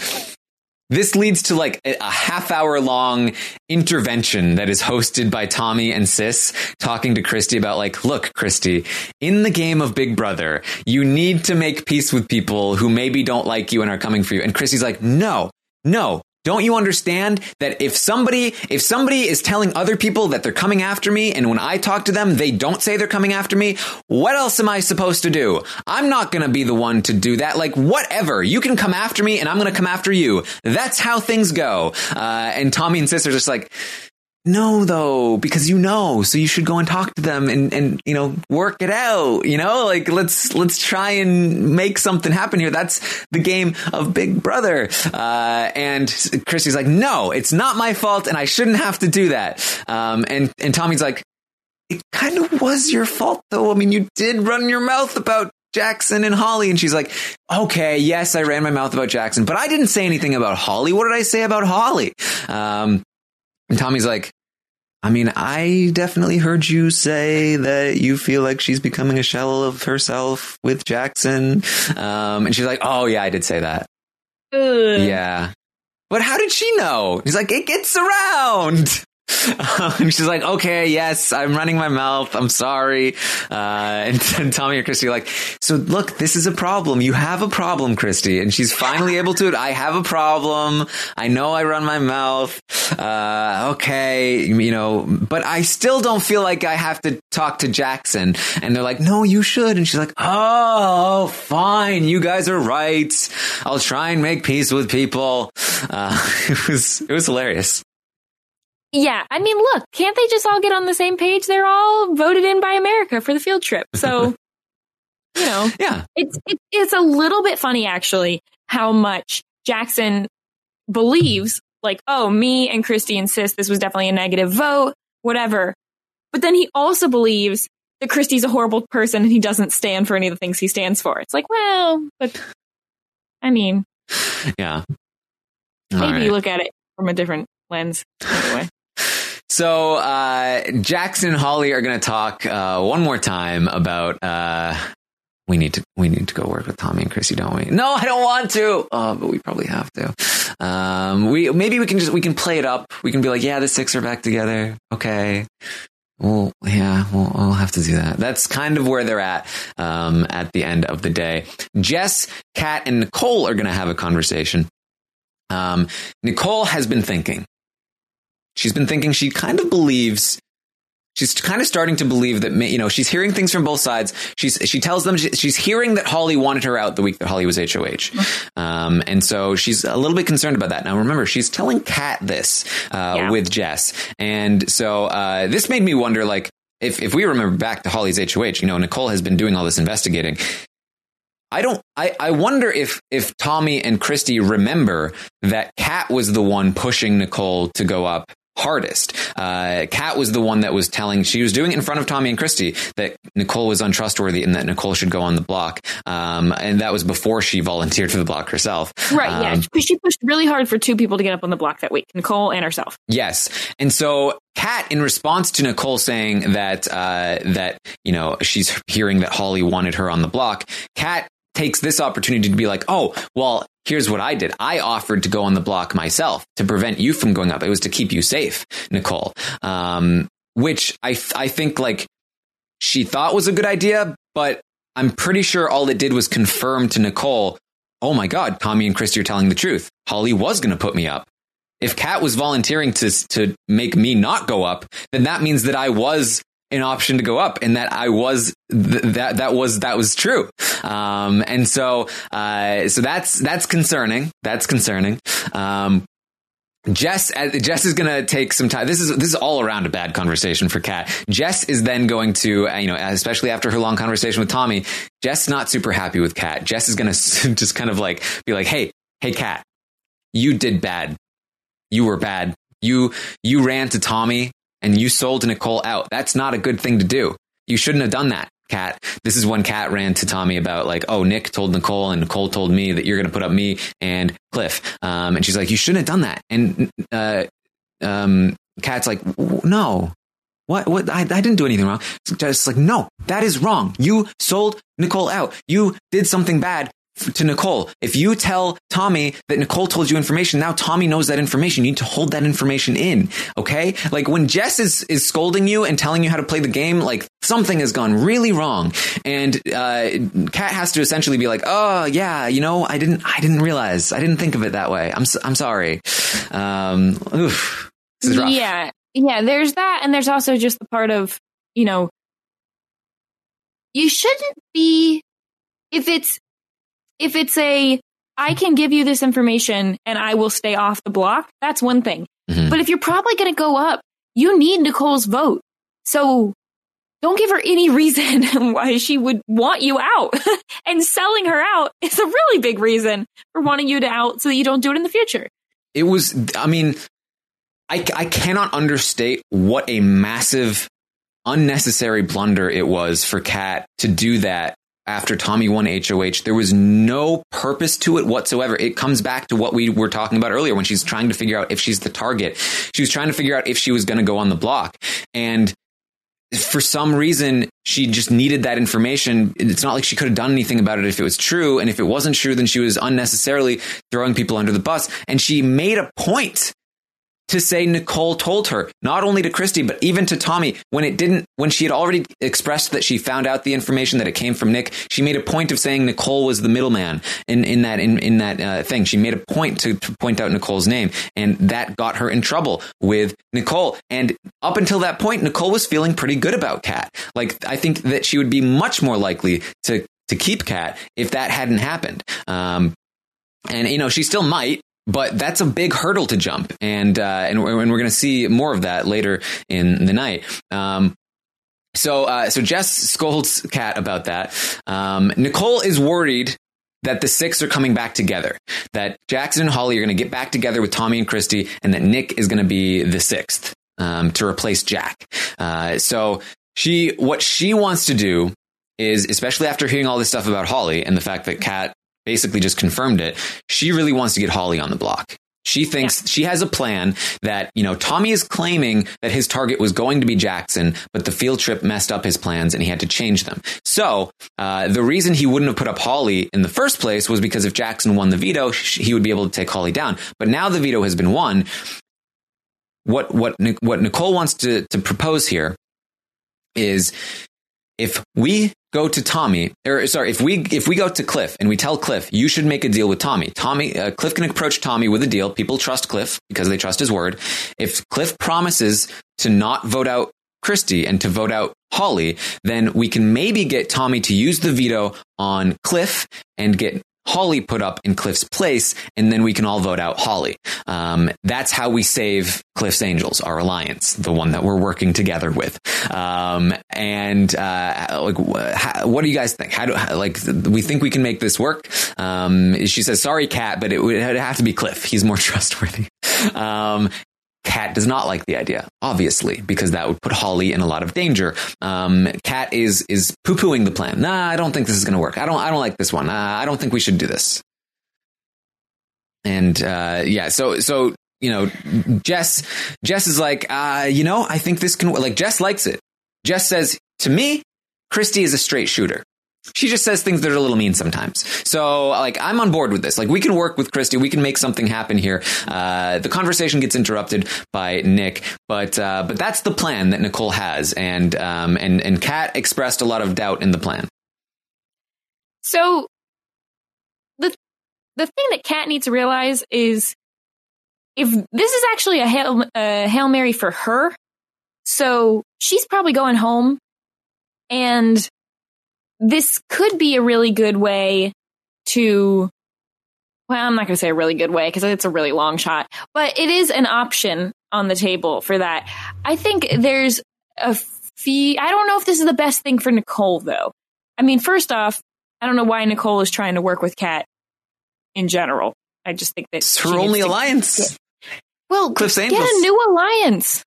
this leads to like a, a half hour long intervention that is hosted by Tommy and Sis talking to Christy about like, look, Christy, in the game of Big Brother, you need to make peace with people who maybe don't like you and are coming for you. And Christy's like, no, no. Don't you understand that if somebody, if somebody is telling other people that they're coming after me, and when I talk to them, they don't say they're coming after me, what else am I supposed to do? I'm not going to be the one to do that. Like, whatever. You can come after me and I'm going to come after you. That's how things go. Uh, and Tommy and Sis are just like, no, though, because you know, so you should go and talk to them and, and, you know, work it out, you know, like, let's, let's try and make something happen here. That's the game of Big Brother. Uh, and Christy's like, no, it's not my fault and I shouldn't have to do that. Um, and, and Tommy's like, it kind of was your fault, though. I mean, you did run your mouth about Jackson and Holly. And she's like, okay, yes, I ran my mouth about Jackson, but I didn't say anything about Holly. What did I say about Holly? Um, And Tommy's like, I mean, I definitely heard you say that you feel like she's becoming a shell of herself with Jackson. Um, and she's like, oh, yeah, I did say that. Ugh. Yeah. But how did she know? He's like, it gets around. Um, and she's like, okay, yes, I'm running my mouth. I'm sorry. Uh, and, and Tommy and Christy are like, so look, this is a problem. You have a problem, Christy. And she's finally able to, I have a problem. I know I run my mouth. Uh, okay, you know, but I still don't feel like I have to talk to Jackson. And they're like, no, you should. And she's like, oh, fine. You guys are right. I'll try and make peace with people. Uh, it was, it was hilarious. Yeah, I mean, look, can't they just all get on the same page? They're all voted in by America for the field trip. So, you know, yeah, it's it, it's a little bit funny, actually, how much Jackson believes, like, oh, me and Christy and Sis, this was definitely a negative vote, whatever. But then he also believes that Christy's a horrible person and he doesn't stand for any of the things he stands for. It's like, well, but I mean, yeah, maybe right. you look at it from a different lens anyway. So uh, Jackson and Holly are going to talk uh, one more time about uh, we need to we need to go work with Tommy and Chrissy, don't we? No, I don't want to. Oh, but we probably have to. Um, we maybe we can just we can play it up. We can be like, yeah, the six are back together. Okay. Well, yeah, we'll, we'll have to do that. That's kind of where they're at um, at the end of the day. Jess, Kat, and Nicole are going to have a conversation. Um, Nicole has been thinking. She's been thinking she kind of believes. She's kind of starting to believe that, you know, she's hearing things from both sides. She's, she tells them she, she's hearing that Holly wanted her out the week that Holly was H O H. Um, and so she's a little bit concerned about that. Now, remember, she's telling Kat this, uh, yeah. with Jess. And so, uh, this made me wonder, like, if, if we remember back to Holly's H O H, you know, Nicole has been doing all this investigating. I don't, I, I wonder if, if Tommy and Christy remember that Kat was the one pushing Nicole to go up hardest. Uh, Kat was the one that was telling, she was doing it in front of Tommy and Christy, that Nicole was untrustworthy and that Nicole should go on the block. Um, and that was before she volunteered for the block herself. Right. Um, yeah. Because she pushed really hard for two people to get up on the block that week, Nicole and herself. Yes. And so Kat, in response to Nicole saying that, uh, that, you know, she's hearing that Holly wanted her on the block, Kat takes this opportunity to be like, oh, well, here's what I did. I offered to go on the block myself to prevent you from going up. It was to keep you safe, Nicole. Um, which I, th- I think like she thought was a good idea, but I'm pretty sure all it did was confirm to Nicole, oh my God, Tommy and Christy are telling the truth. Holly was going to put me up. If Kat was volunteering to, to make me not go up, then that means that I was an option to go up and that I was th- that that was that was true. Um, and so uh, so that's that's concerning. That's concerning. Um, Jess uh, Jess is going to take some time. This is this is all around a bad conversation for Kat. Jess is then going to, uh, you know, especially after her long conversation with Tommy, Jess not super happy with Kat. Jess is going to just kind of like be like, hey, hey, Kat, you did bad. You were bad. You you ran to Tommy and you sold Nicole out. That's not a good thing to do. You shouldn't have done that, Kat. This is when Kat ran to Tommy about like, oh, Nick told Nicole and Nicole told me that you're going to put up me and Cliff. Um, and she's like, you shouldn't have done that. And uh, um, Kat's like, no, what? What? I, I didn't do anything wrong. Just like, no, that is wrong. You sold Nicole out. You did something bad to Nicole. If you tell Tommy that Nicole told you information, now Tommy knows that information. You need to hold that information in. Okay. Like when Jess is, is scolding you and telling you how to play the game, like something has gone really wrong. And, uh, Kat has to essentially be like, oh yeah, you know, I didn't, I didn't realize, I didn't think of it that way. I'm, I'm sorry. Um, oof, this is rough. Yeah. Yeah. There's that. And there's also just the part of, you know, you shouldn't be, if it's, If it's a, I can give you this information and I will stay off the block, that's one thing. Mm-hmm. But if you're probably going to go up, you need Nicole's vote. So don't give her any reason why she would want you out. And selling her out is a really big reason for wanting you to out so that you don't do it in the future. It was, I mean, I, I cannot understate what a massive, unnecessary blunder it was for Kat to do that. After Tommy won H O H, there was no purpose to it whatsoever. It comes back to what we were talking about earlier when she's trying to figure out if she's the target. She was trying to figure out if she was going to go on the block. And for some reason, she just needed that information. It's not like she could have done anything about it if it was true. And if it wasn't true, then she was unnecessarily throwing people under the bus. And she made a point to say Nicole told her, not only to Christy, but even to Tommy, when it didn't, when she had already expressed that she found out the information that it came from Nick, she made a point of saying Nicole was the middleman in, in that, in, in that uh, thing. She made a point to, to point out Nicole's name, and that got her in trouble with Nicole. And up until that point, Nicole was feeling pretty good about Kat. Like, I think that she would be much more likely to, to keep Kat if that hadn't happened. Um, and, you know, she still might. But that's a big hurdle to jump, and uh, and we're, and we're going to see more of that later in the night. Um, so uh, so Jess scolds Kat about that. Um, Nicole is worried that the six are coming back together, that Jackson and Holly are going to get back together with Tommy and Christy, and that Nick is going to be the sixth um, to replace Jack. Uh, so she what she wants to do is, especially after hearing all this stuff about Holly and the fact that Kat basically just confirmed it, she really wants to get Holly on the block. She thinks yeah. she has a plan that, you know, Tommy is claiming that his target was going to be Jackson, but the field trip messed up his plans and he had to change them. So uh, the reason he wouldn't have put up Holly in the first place was because if Jackson won the veto, he would be able to take Holly down. But now the veto has been won. What what what Nicole wants to, to propose here is if we go to Tommy, or sorry, if we if we go to Cliff and we tell Cliff, you should make a deal with Tommy. Tommy, uh, Cliff can approach Tommy with a deal. People trust Cliff because they trust his word. If Cliff promises to not vote out Christy and to vote out Holly, then we can maybe get Tommy to use the veto on Cliff and get Holly put up in Cliff's place, and then we can all vote out Holly. Um, that's how we save Cliff's Angels, our alliance, the one that we're working together with. Um, and uh, like, how, what do you guys think? How do how, like we think we can make this work? Um, she says, "Sorry, Kat, but it would have to be Cliff. He's more trustworthy." Um, Kat does not like the idea, obviously, because that would put Holly in a lot of danger. Um, Kat is is poo-pooing the plan. Nah, I don't think this is going to work. I don't I don't like this one. Uh, I don't think we should do this. And uh, yeah, so so you know, Jess Jess is like, uh, you know, I think this can like Jess likes it. Jess says to me, Christy is a straight shooter. She just says things that are a little mean sometimes. So, like, I'm on board with this. Like, we can work with Christy. We can make something happen here. Uh, the conversation gets interrupted by Nick, but uh, but that's the plan that Nicole has. And um, and and Kat expressed a lot of doubt in the plan. So, the the thing that Kat needs to realize is if this is actually a Hail, a Hail Mary for her, so she's probably going home, and this could be a really good way to, well, I'm not going to say a really good way because it's a really long shot, but it is an option on the table for that. I think there's a few, I don't know if this is the best thing for Nicole, though. I mean, first off, I don't know why Nicole is trying to work with Kat in general. I just think that it's her only alliance. Get, well, Cliff's get Angels. a new alliance.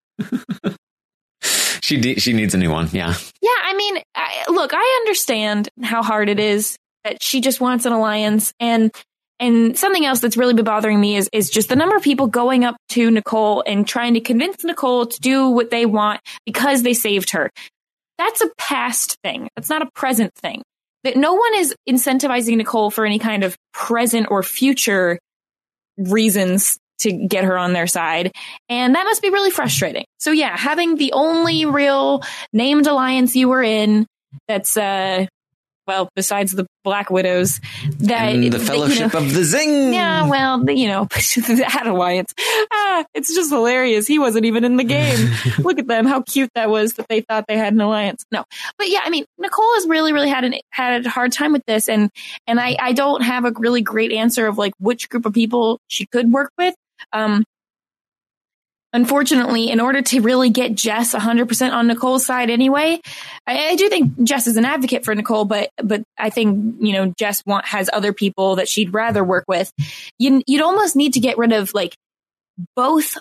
She de- she needs a new one. Yeah. Yeah. I mean, I, look, I understand how hard it is that she just wants an alliance. And and something else that's really been bothering me is, is just the number of people going up to Nicole and trying to convince Nicole to do what they want because they saved her. That's a past thing. That's not a present thing. That no one is incentivizing Nicole for any kind of present or future reasons to get her on their side. And that must be really frustrating. So yeah, having the only real named alliance you were in that's, uh, well, besides the Black Widows, that and the Fellowship you know, of the Zing. Yeah, well, the, you know, that alliance. Ah, it's just hilarious. He wasn't even in the game. Look at them. How cute that was that they thought they had an alliance. No, but yeah, I mean, Nicole has really, really had an had a hard time with this, and and I I don't have a really great answer of like which group of people she could work with. Um, unfortunately, in order to really get Jess one hundred percent on Nicole's side anyway, I, I do think Jess is an advocate for Nicole, but but I think, you know, Jess want, has other people that she'd rather work with. You, you'd almost need to get rid of like both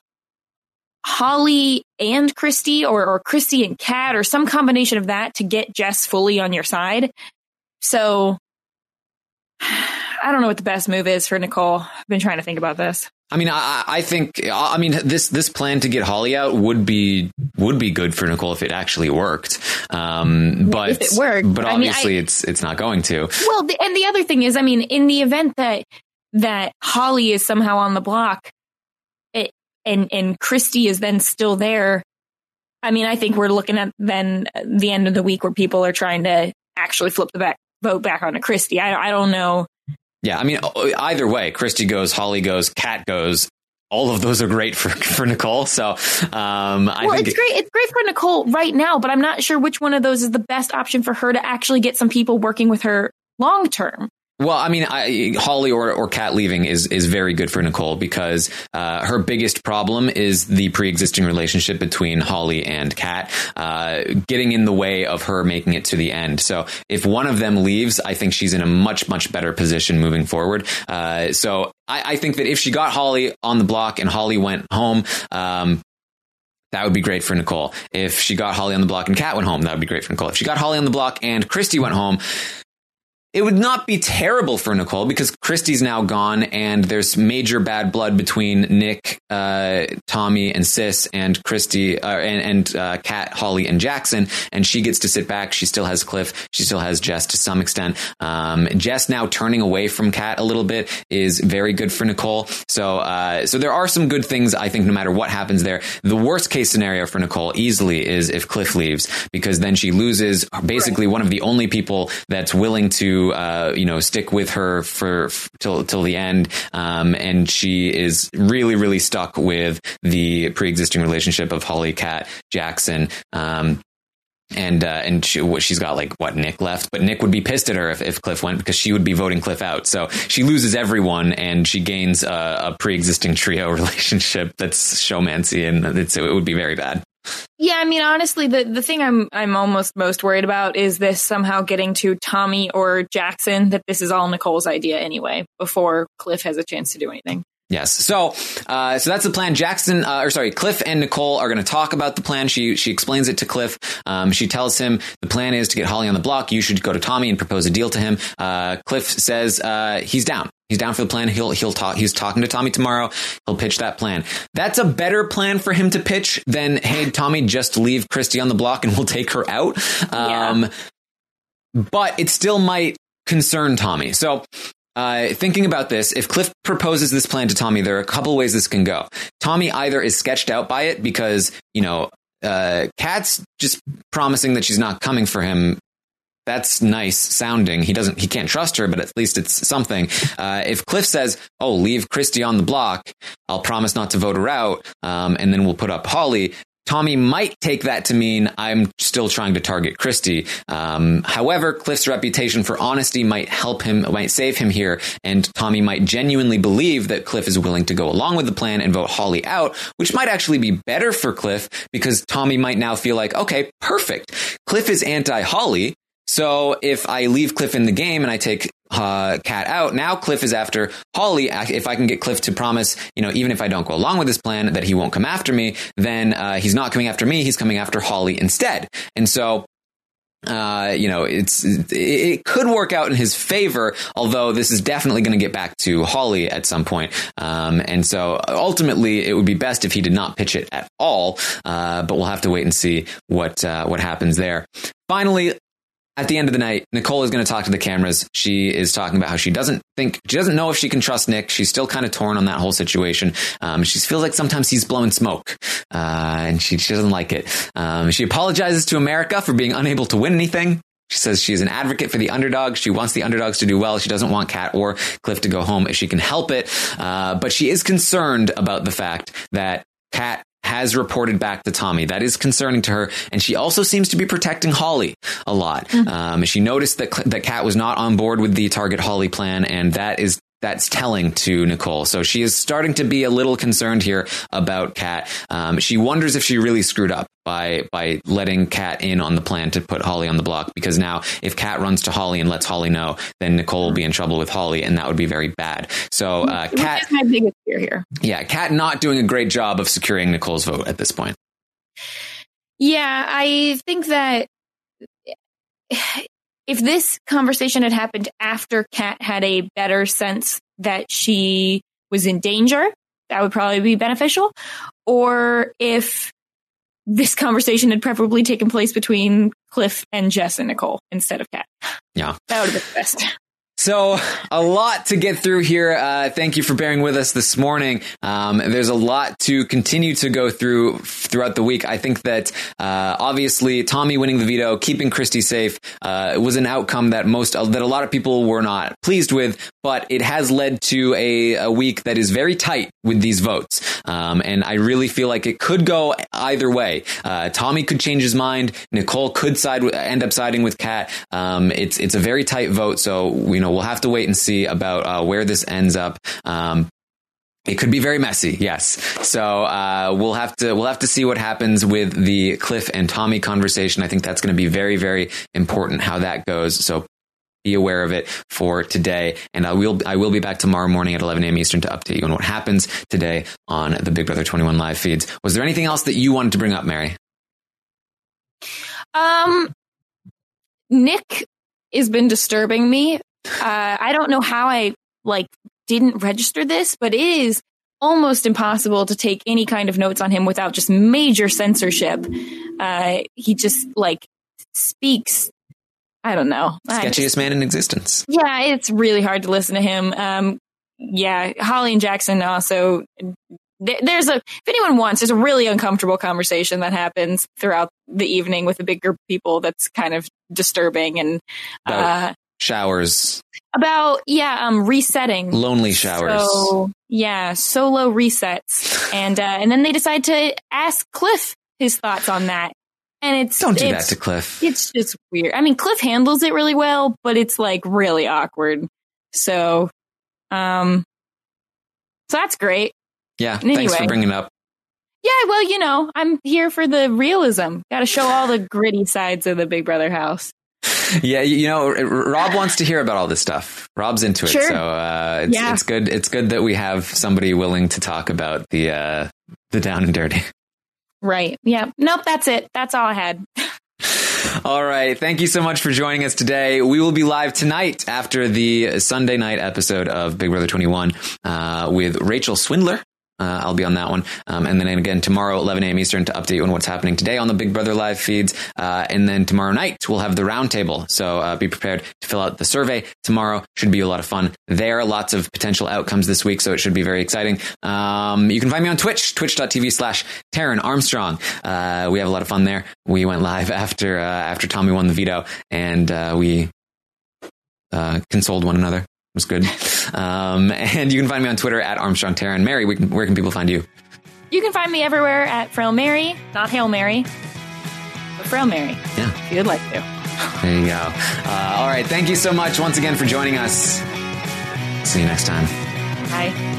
Holly and Christy, or, or Christy and Kat, or some combination of that to get Jess fully on your side. So I don't know what the best move is for Nicole. I've been trying to think about this. I mean, I, I think, I mean, this, this plan to get Holly out would be, would be good for Nicole if it actually worked. Um, but, if it worked, but obviously I mean, I, it's, it's not going to. Well, the, and the other thing is, I mean, in the event that, that Holly is somehow on the block, it, and, and Christy is then still there. I mean, I think we're looking at then the end of the week where people are trying to actually flip the back, vote back onto Christy. I, I don't know. Yeah, I mean, either way, Christy goes, Holly goes, Kat goes. All of those are great for, for Nicole. So, um, I well, think it's great. It's great for Nicole right now, but I'm not sure which one of those is the best option for her to actually get some people working with her long term. Well, I mean, I, Holly or, or Kat leaving is, is very good for Nicole because uh, her biggest problem is the pre-existing relationship between Holly and Kat, uh, getting in the way of her making it to the end. So if one of them leaves, I think she's in a much, much better position moving forward. Uh, so I, I think that if she got Holly on the block and Holly went home, um, that would be great for Nicole. If she got Holly on the block and Kat went home, that would be great for Nicole. If she got Holly on the block and Christy went home, it would not be terrible for Nicole because Christy's now gone and there's major bad blood between Nick, uh, Tommy, and Sis and Christy, uh, and, and uh, Kat, Holly, and Jackson. And she gets to sit back. She still has Cliff. She still has Jess to some extent. Um, Jess now turning away from Kat a little bit is very good for Nicole. So, uh, so there are some good things, I think, no matter what happens there. The worst case scenario for Nicole easily is if Cliff leaves, because then she loses basically one of the only people that's willing to, uh, you know, stick with her for, f- till, till the end. Um, and she is really, really stuck with the pre-existing relationship of Holly, Kat, Jackson. Um, And, uh, and she, she's got like what Nick left, but Nick would be pissed at her if, if Cliff went because she would be voting Cliff out. So she loses everyone and she gains a, a pre-existing trio relationship that's showmancy, and it's, it would be very bad. Yeah, I mean, honestly, the, the thing I'm I'm almost most worried about is this somehow getting to Tommy or Jackson, that this is all Nicole's idea anyway, before Cliff has a chance to do anything. Yes. So, uh, so that's the plan. Jackson, uh, or sorry, Cliff and Nicole are going to talk about the plan. She, she explains it to Cliff. Um, she tells him the plan is to get Holly on the block. You should go to Tommy and propose a deal to him. Uh, Cliff says, uh, he's down. He's down for the plan. He'll, he'll talk. He's talking to Tommy tomorrow. He'll pitch that plan. That's a better plan for him to pitch than, hey, Tommy, just leave Christy on the block and we'll take her out. Um, yeah. But it still might concern Tommy. So, Uh, thinking about this, if Cliff proposes this plan to Tommy, there are a couple ways this can go. Tommy either is sketched out by it because, you know, uh, Kat's just promising that she's not coming for him. That's nice sounding. He doesn't, he can't trust her, but at least it's something. Uh, if Cliff says, oh, leave Christy on the block, I'll promise not to vote her out. Um, and then we'll put up Holly. Tommy might take that to mean I'm still trying to target Christy. Um, however, Cliff's reputation for honesty might help him, might save him here. And Tommy might genuinely believe that Cliff is willing to go along with the plan and vote Holly out, which might actually be better for Cliff because Tommy might now feel like, okay, perfect. Cliff is anti-Holly. So if I leave Cliff in the game and I take uh, Kat out, now Cliff is after Holly. If I can get Cliff to promise, you know, even if I don't go along with this plan, that he won't come after me, then uh, he's not coming after me. He's coming after Holly instead. And so, uh, you know, it's it, it could work out in his favor, although this is definitely going to get back to Holly at some point. Um, and so ultimately, it would be best if he did not pitch it at all. Uh, but we'll have to wait and see what uh, what happens there. Finally, at the end of the night, Nicole is going to talk to the cameras. She is talking about how she doesn't think, she doesn't know if she can trust Nick. She's still kind of torn on that whole situation. Um, she feels like sometimes he's blowing smoke, uh, and she, she doesn't like it. Um, she apologizes to America for being unable to win anything. She says she's an advocate for the underdog. She wants the underdogs to do well. She doesn't want Kat or Cliff to go home if she can help it. Uh, but she is concerned about the fact that Kat has reported back to Tommy. That is concerning to her. And she also seems to be protecting Holly a lot. Mm-hmm. Um, she noticed that, that Kat was not on board with the target Holly plan. And that is that's telling to Nicole. So she is starting to be a little concerned here about Kat. Um, she wonders if she really screwed up by by letting Kat in on the plan to put Holly on the block, because now if Kat runs to Holly and lets Holly know, then Nicole will be in trouble with Holly, and that would be very bad. So uh, Kat, is my biggest fear here. Yeah, Kat not doing a great job of securing Nicole's vote at this point. Yeah, I think that if this conversation had happened after Kat had a better sense that she was in danger, that would probably be beneficial. Or if this conversation had preferably taken place between Cliff and Jess and Nicole instead of Kat. Yeah. That would have been the best. So a lot to get through here. Uh, thank you for bearing with us this morning. Um, there's a lot to continue to go through throughout the week. I think that uh, obviously Tommy winning the veto, keeping Christy safe, uh, was an outcome that most uh, that a lot of people were not pleased with. But it has led to a, a week that is very tight with these votes. Um, and I really feel like it could go either way. Uh, Tommy could change his mind. Nicole could side end up siding with Kat. Um, it's it's a very tight vote. So, you know, we'll have to wait and see about uh, where this ends up. Um, It could be very messy, yes. So uh, we'll have to we'll have to see what happens with the Cliff and Tommy conversation. I think that's going to be very, very important how that goes. So be aware of it for today. And I will I will be back tomorrow morning at eleven a.m. Eastern to update you on what happens today on the Big Brother twenty-one live feeds. Was there anything else that you wanted to bring up, Mary? Um, Nick has been disturbing me Uh, I don't know how I like didn't register this, but it is almost impossible to take any kind of notes on him without just major censorship. Uh, he just like speaks. I don't know. Sketchiest just, man in existence. Yeah, it's really hard to listen to him. Um, yeah, Holly and Jackson also. Th- there's a if anyone wants, there's a really uncomfortable conversation that happens throughout the evening with a big group of people. That's kind of disturbing and about uh, showers. About yeah, um, resetting. Lonely showers. So, yeah, solo resets, and uh, and then they decide to ask Cliff his thoughts on that. And it's don't do it's, that to Cliff. It's just weird. I mean, Cliff handles it really well, but it's like really awkward. So, um, so that's great. Yeah, anyway, thanks for bringing it up. Yeah, well, you know, I'm here for the realism. Got to show all the gritty sides of the Big Brother house. Yeah, you know, Rob wants to hear about all this stuff. Rob's into it, sure. so uh, it's, yeah. it's good. It's good that we have somebody willing to talk about the uh, the down and dirty. Right. Yeah. Nope. That's it. That's all I had. All right. Thank you so much for joining us today. We will be live tonight after the Sunday night episode of Big Brother twenty-one uh, with Rachel Swindler. Uh, I'll be on that one. Um, and then again tomorrow, eleven a.m. Eastern, to update you on what's happening today on the Big Brother live feeds. Uh, and then tomorrow night, we'll have the roundtable. So uh, be prepared to fill out the survey tomorrow. Should be a lot of fun there. Lots of potential outcomes this week, so it should be very exciting. Um, you can find me on Twitch, twitch.tv slash Taryn Armstrong. Uh, we have a lot of fun there. We went live after uh, after Tommy won the veto, and uh, we uh, consoled one another. Was good. Um, and you can find me on Twitter at Armstrong Taryn. Mary, we can, where can people find you? You can find me everywhere at Frail Mary, not Hail Mary, but Frail Mary. Yeah. If you'd like to. There you go. Uh, all right. Thank you so much once again for joining us. See you next time. Bye.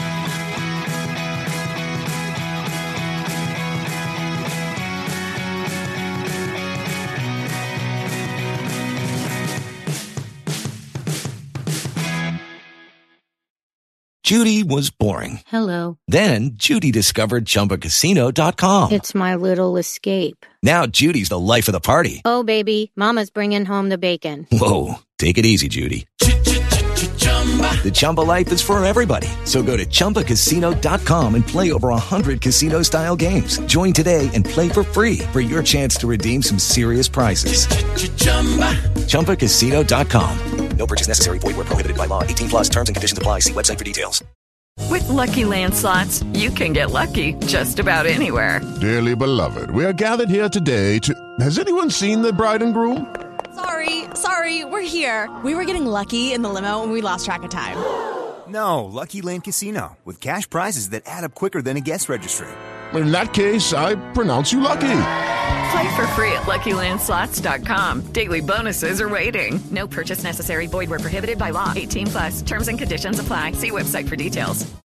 Judy was boring. Hello. Then Judy discovered Chumba Casino dot com. It's my little escape. Now Judy's the life of the party. Oh, baby, mama's bringing home the bacon. Whoa, take it easy, Judy. The Chumba life is for everybody. So go to Chumba Casino dot com and play over one hundred casino-style games. Join today and play for free for your chance to redeem some serious prizes. Chumba Casino dot com. No purchase necessary. Void where prohibited by law. eighteen plus terms and conditions apply. See website for details. With Lucky Land Slots, you can get lucky just about anywhere. Dearly beloved, we are gathered here today to... Has anyone seen the bride and groom? Sorry, sorry, we're here. We were getting lucky in the limo and we lost track of time. No, Lucky Land Casino, with cash prizes that add up quicker than a guest registry. In that case, I pronounce you lucky. Play for free at Lucky Land Slots dot com. Daily bonuses are waiting. No purchase necessary. Void where prohibited by law. eighteen plus. Terms and conditions apply. See website for details.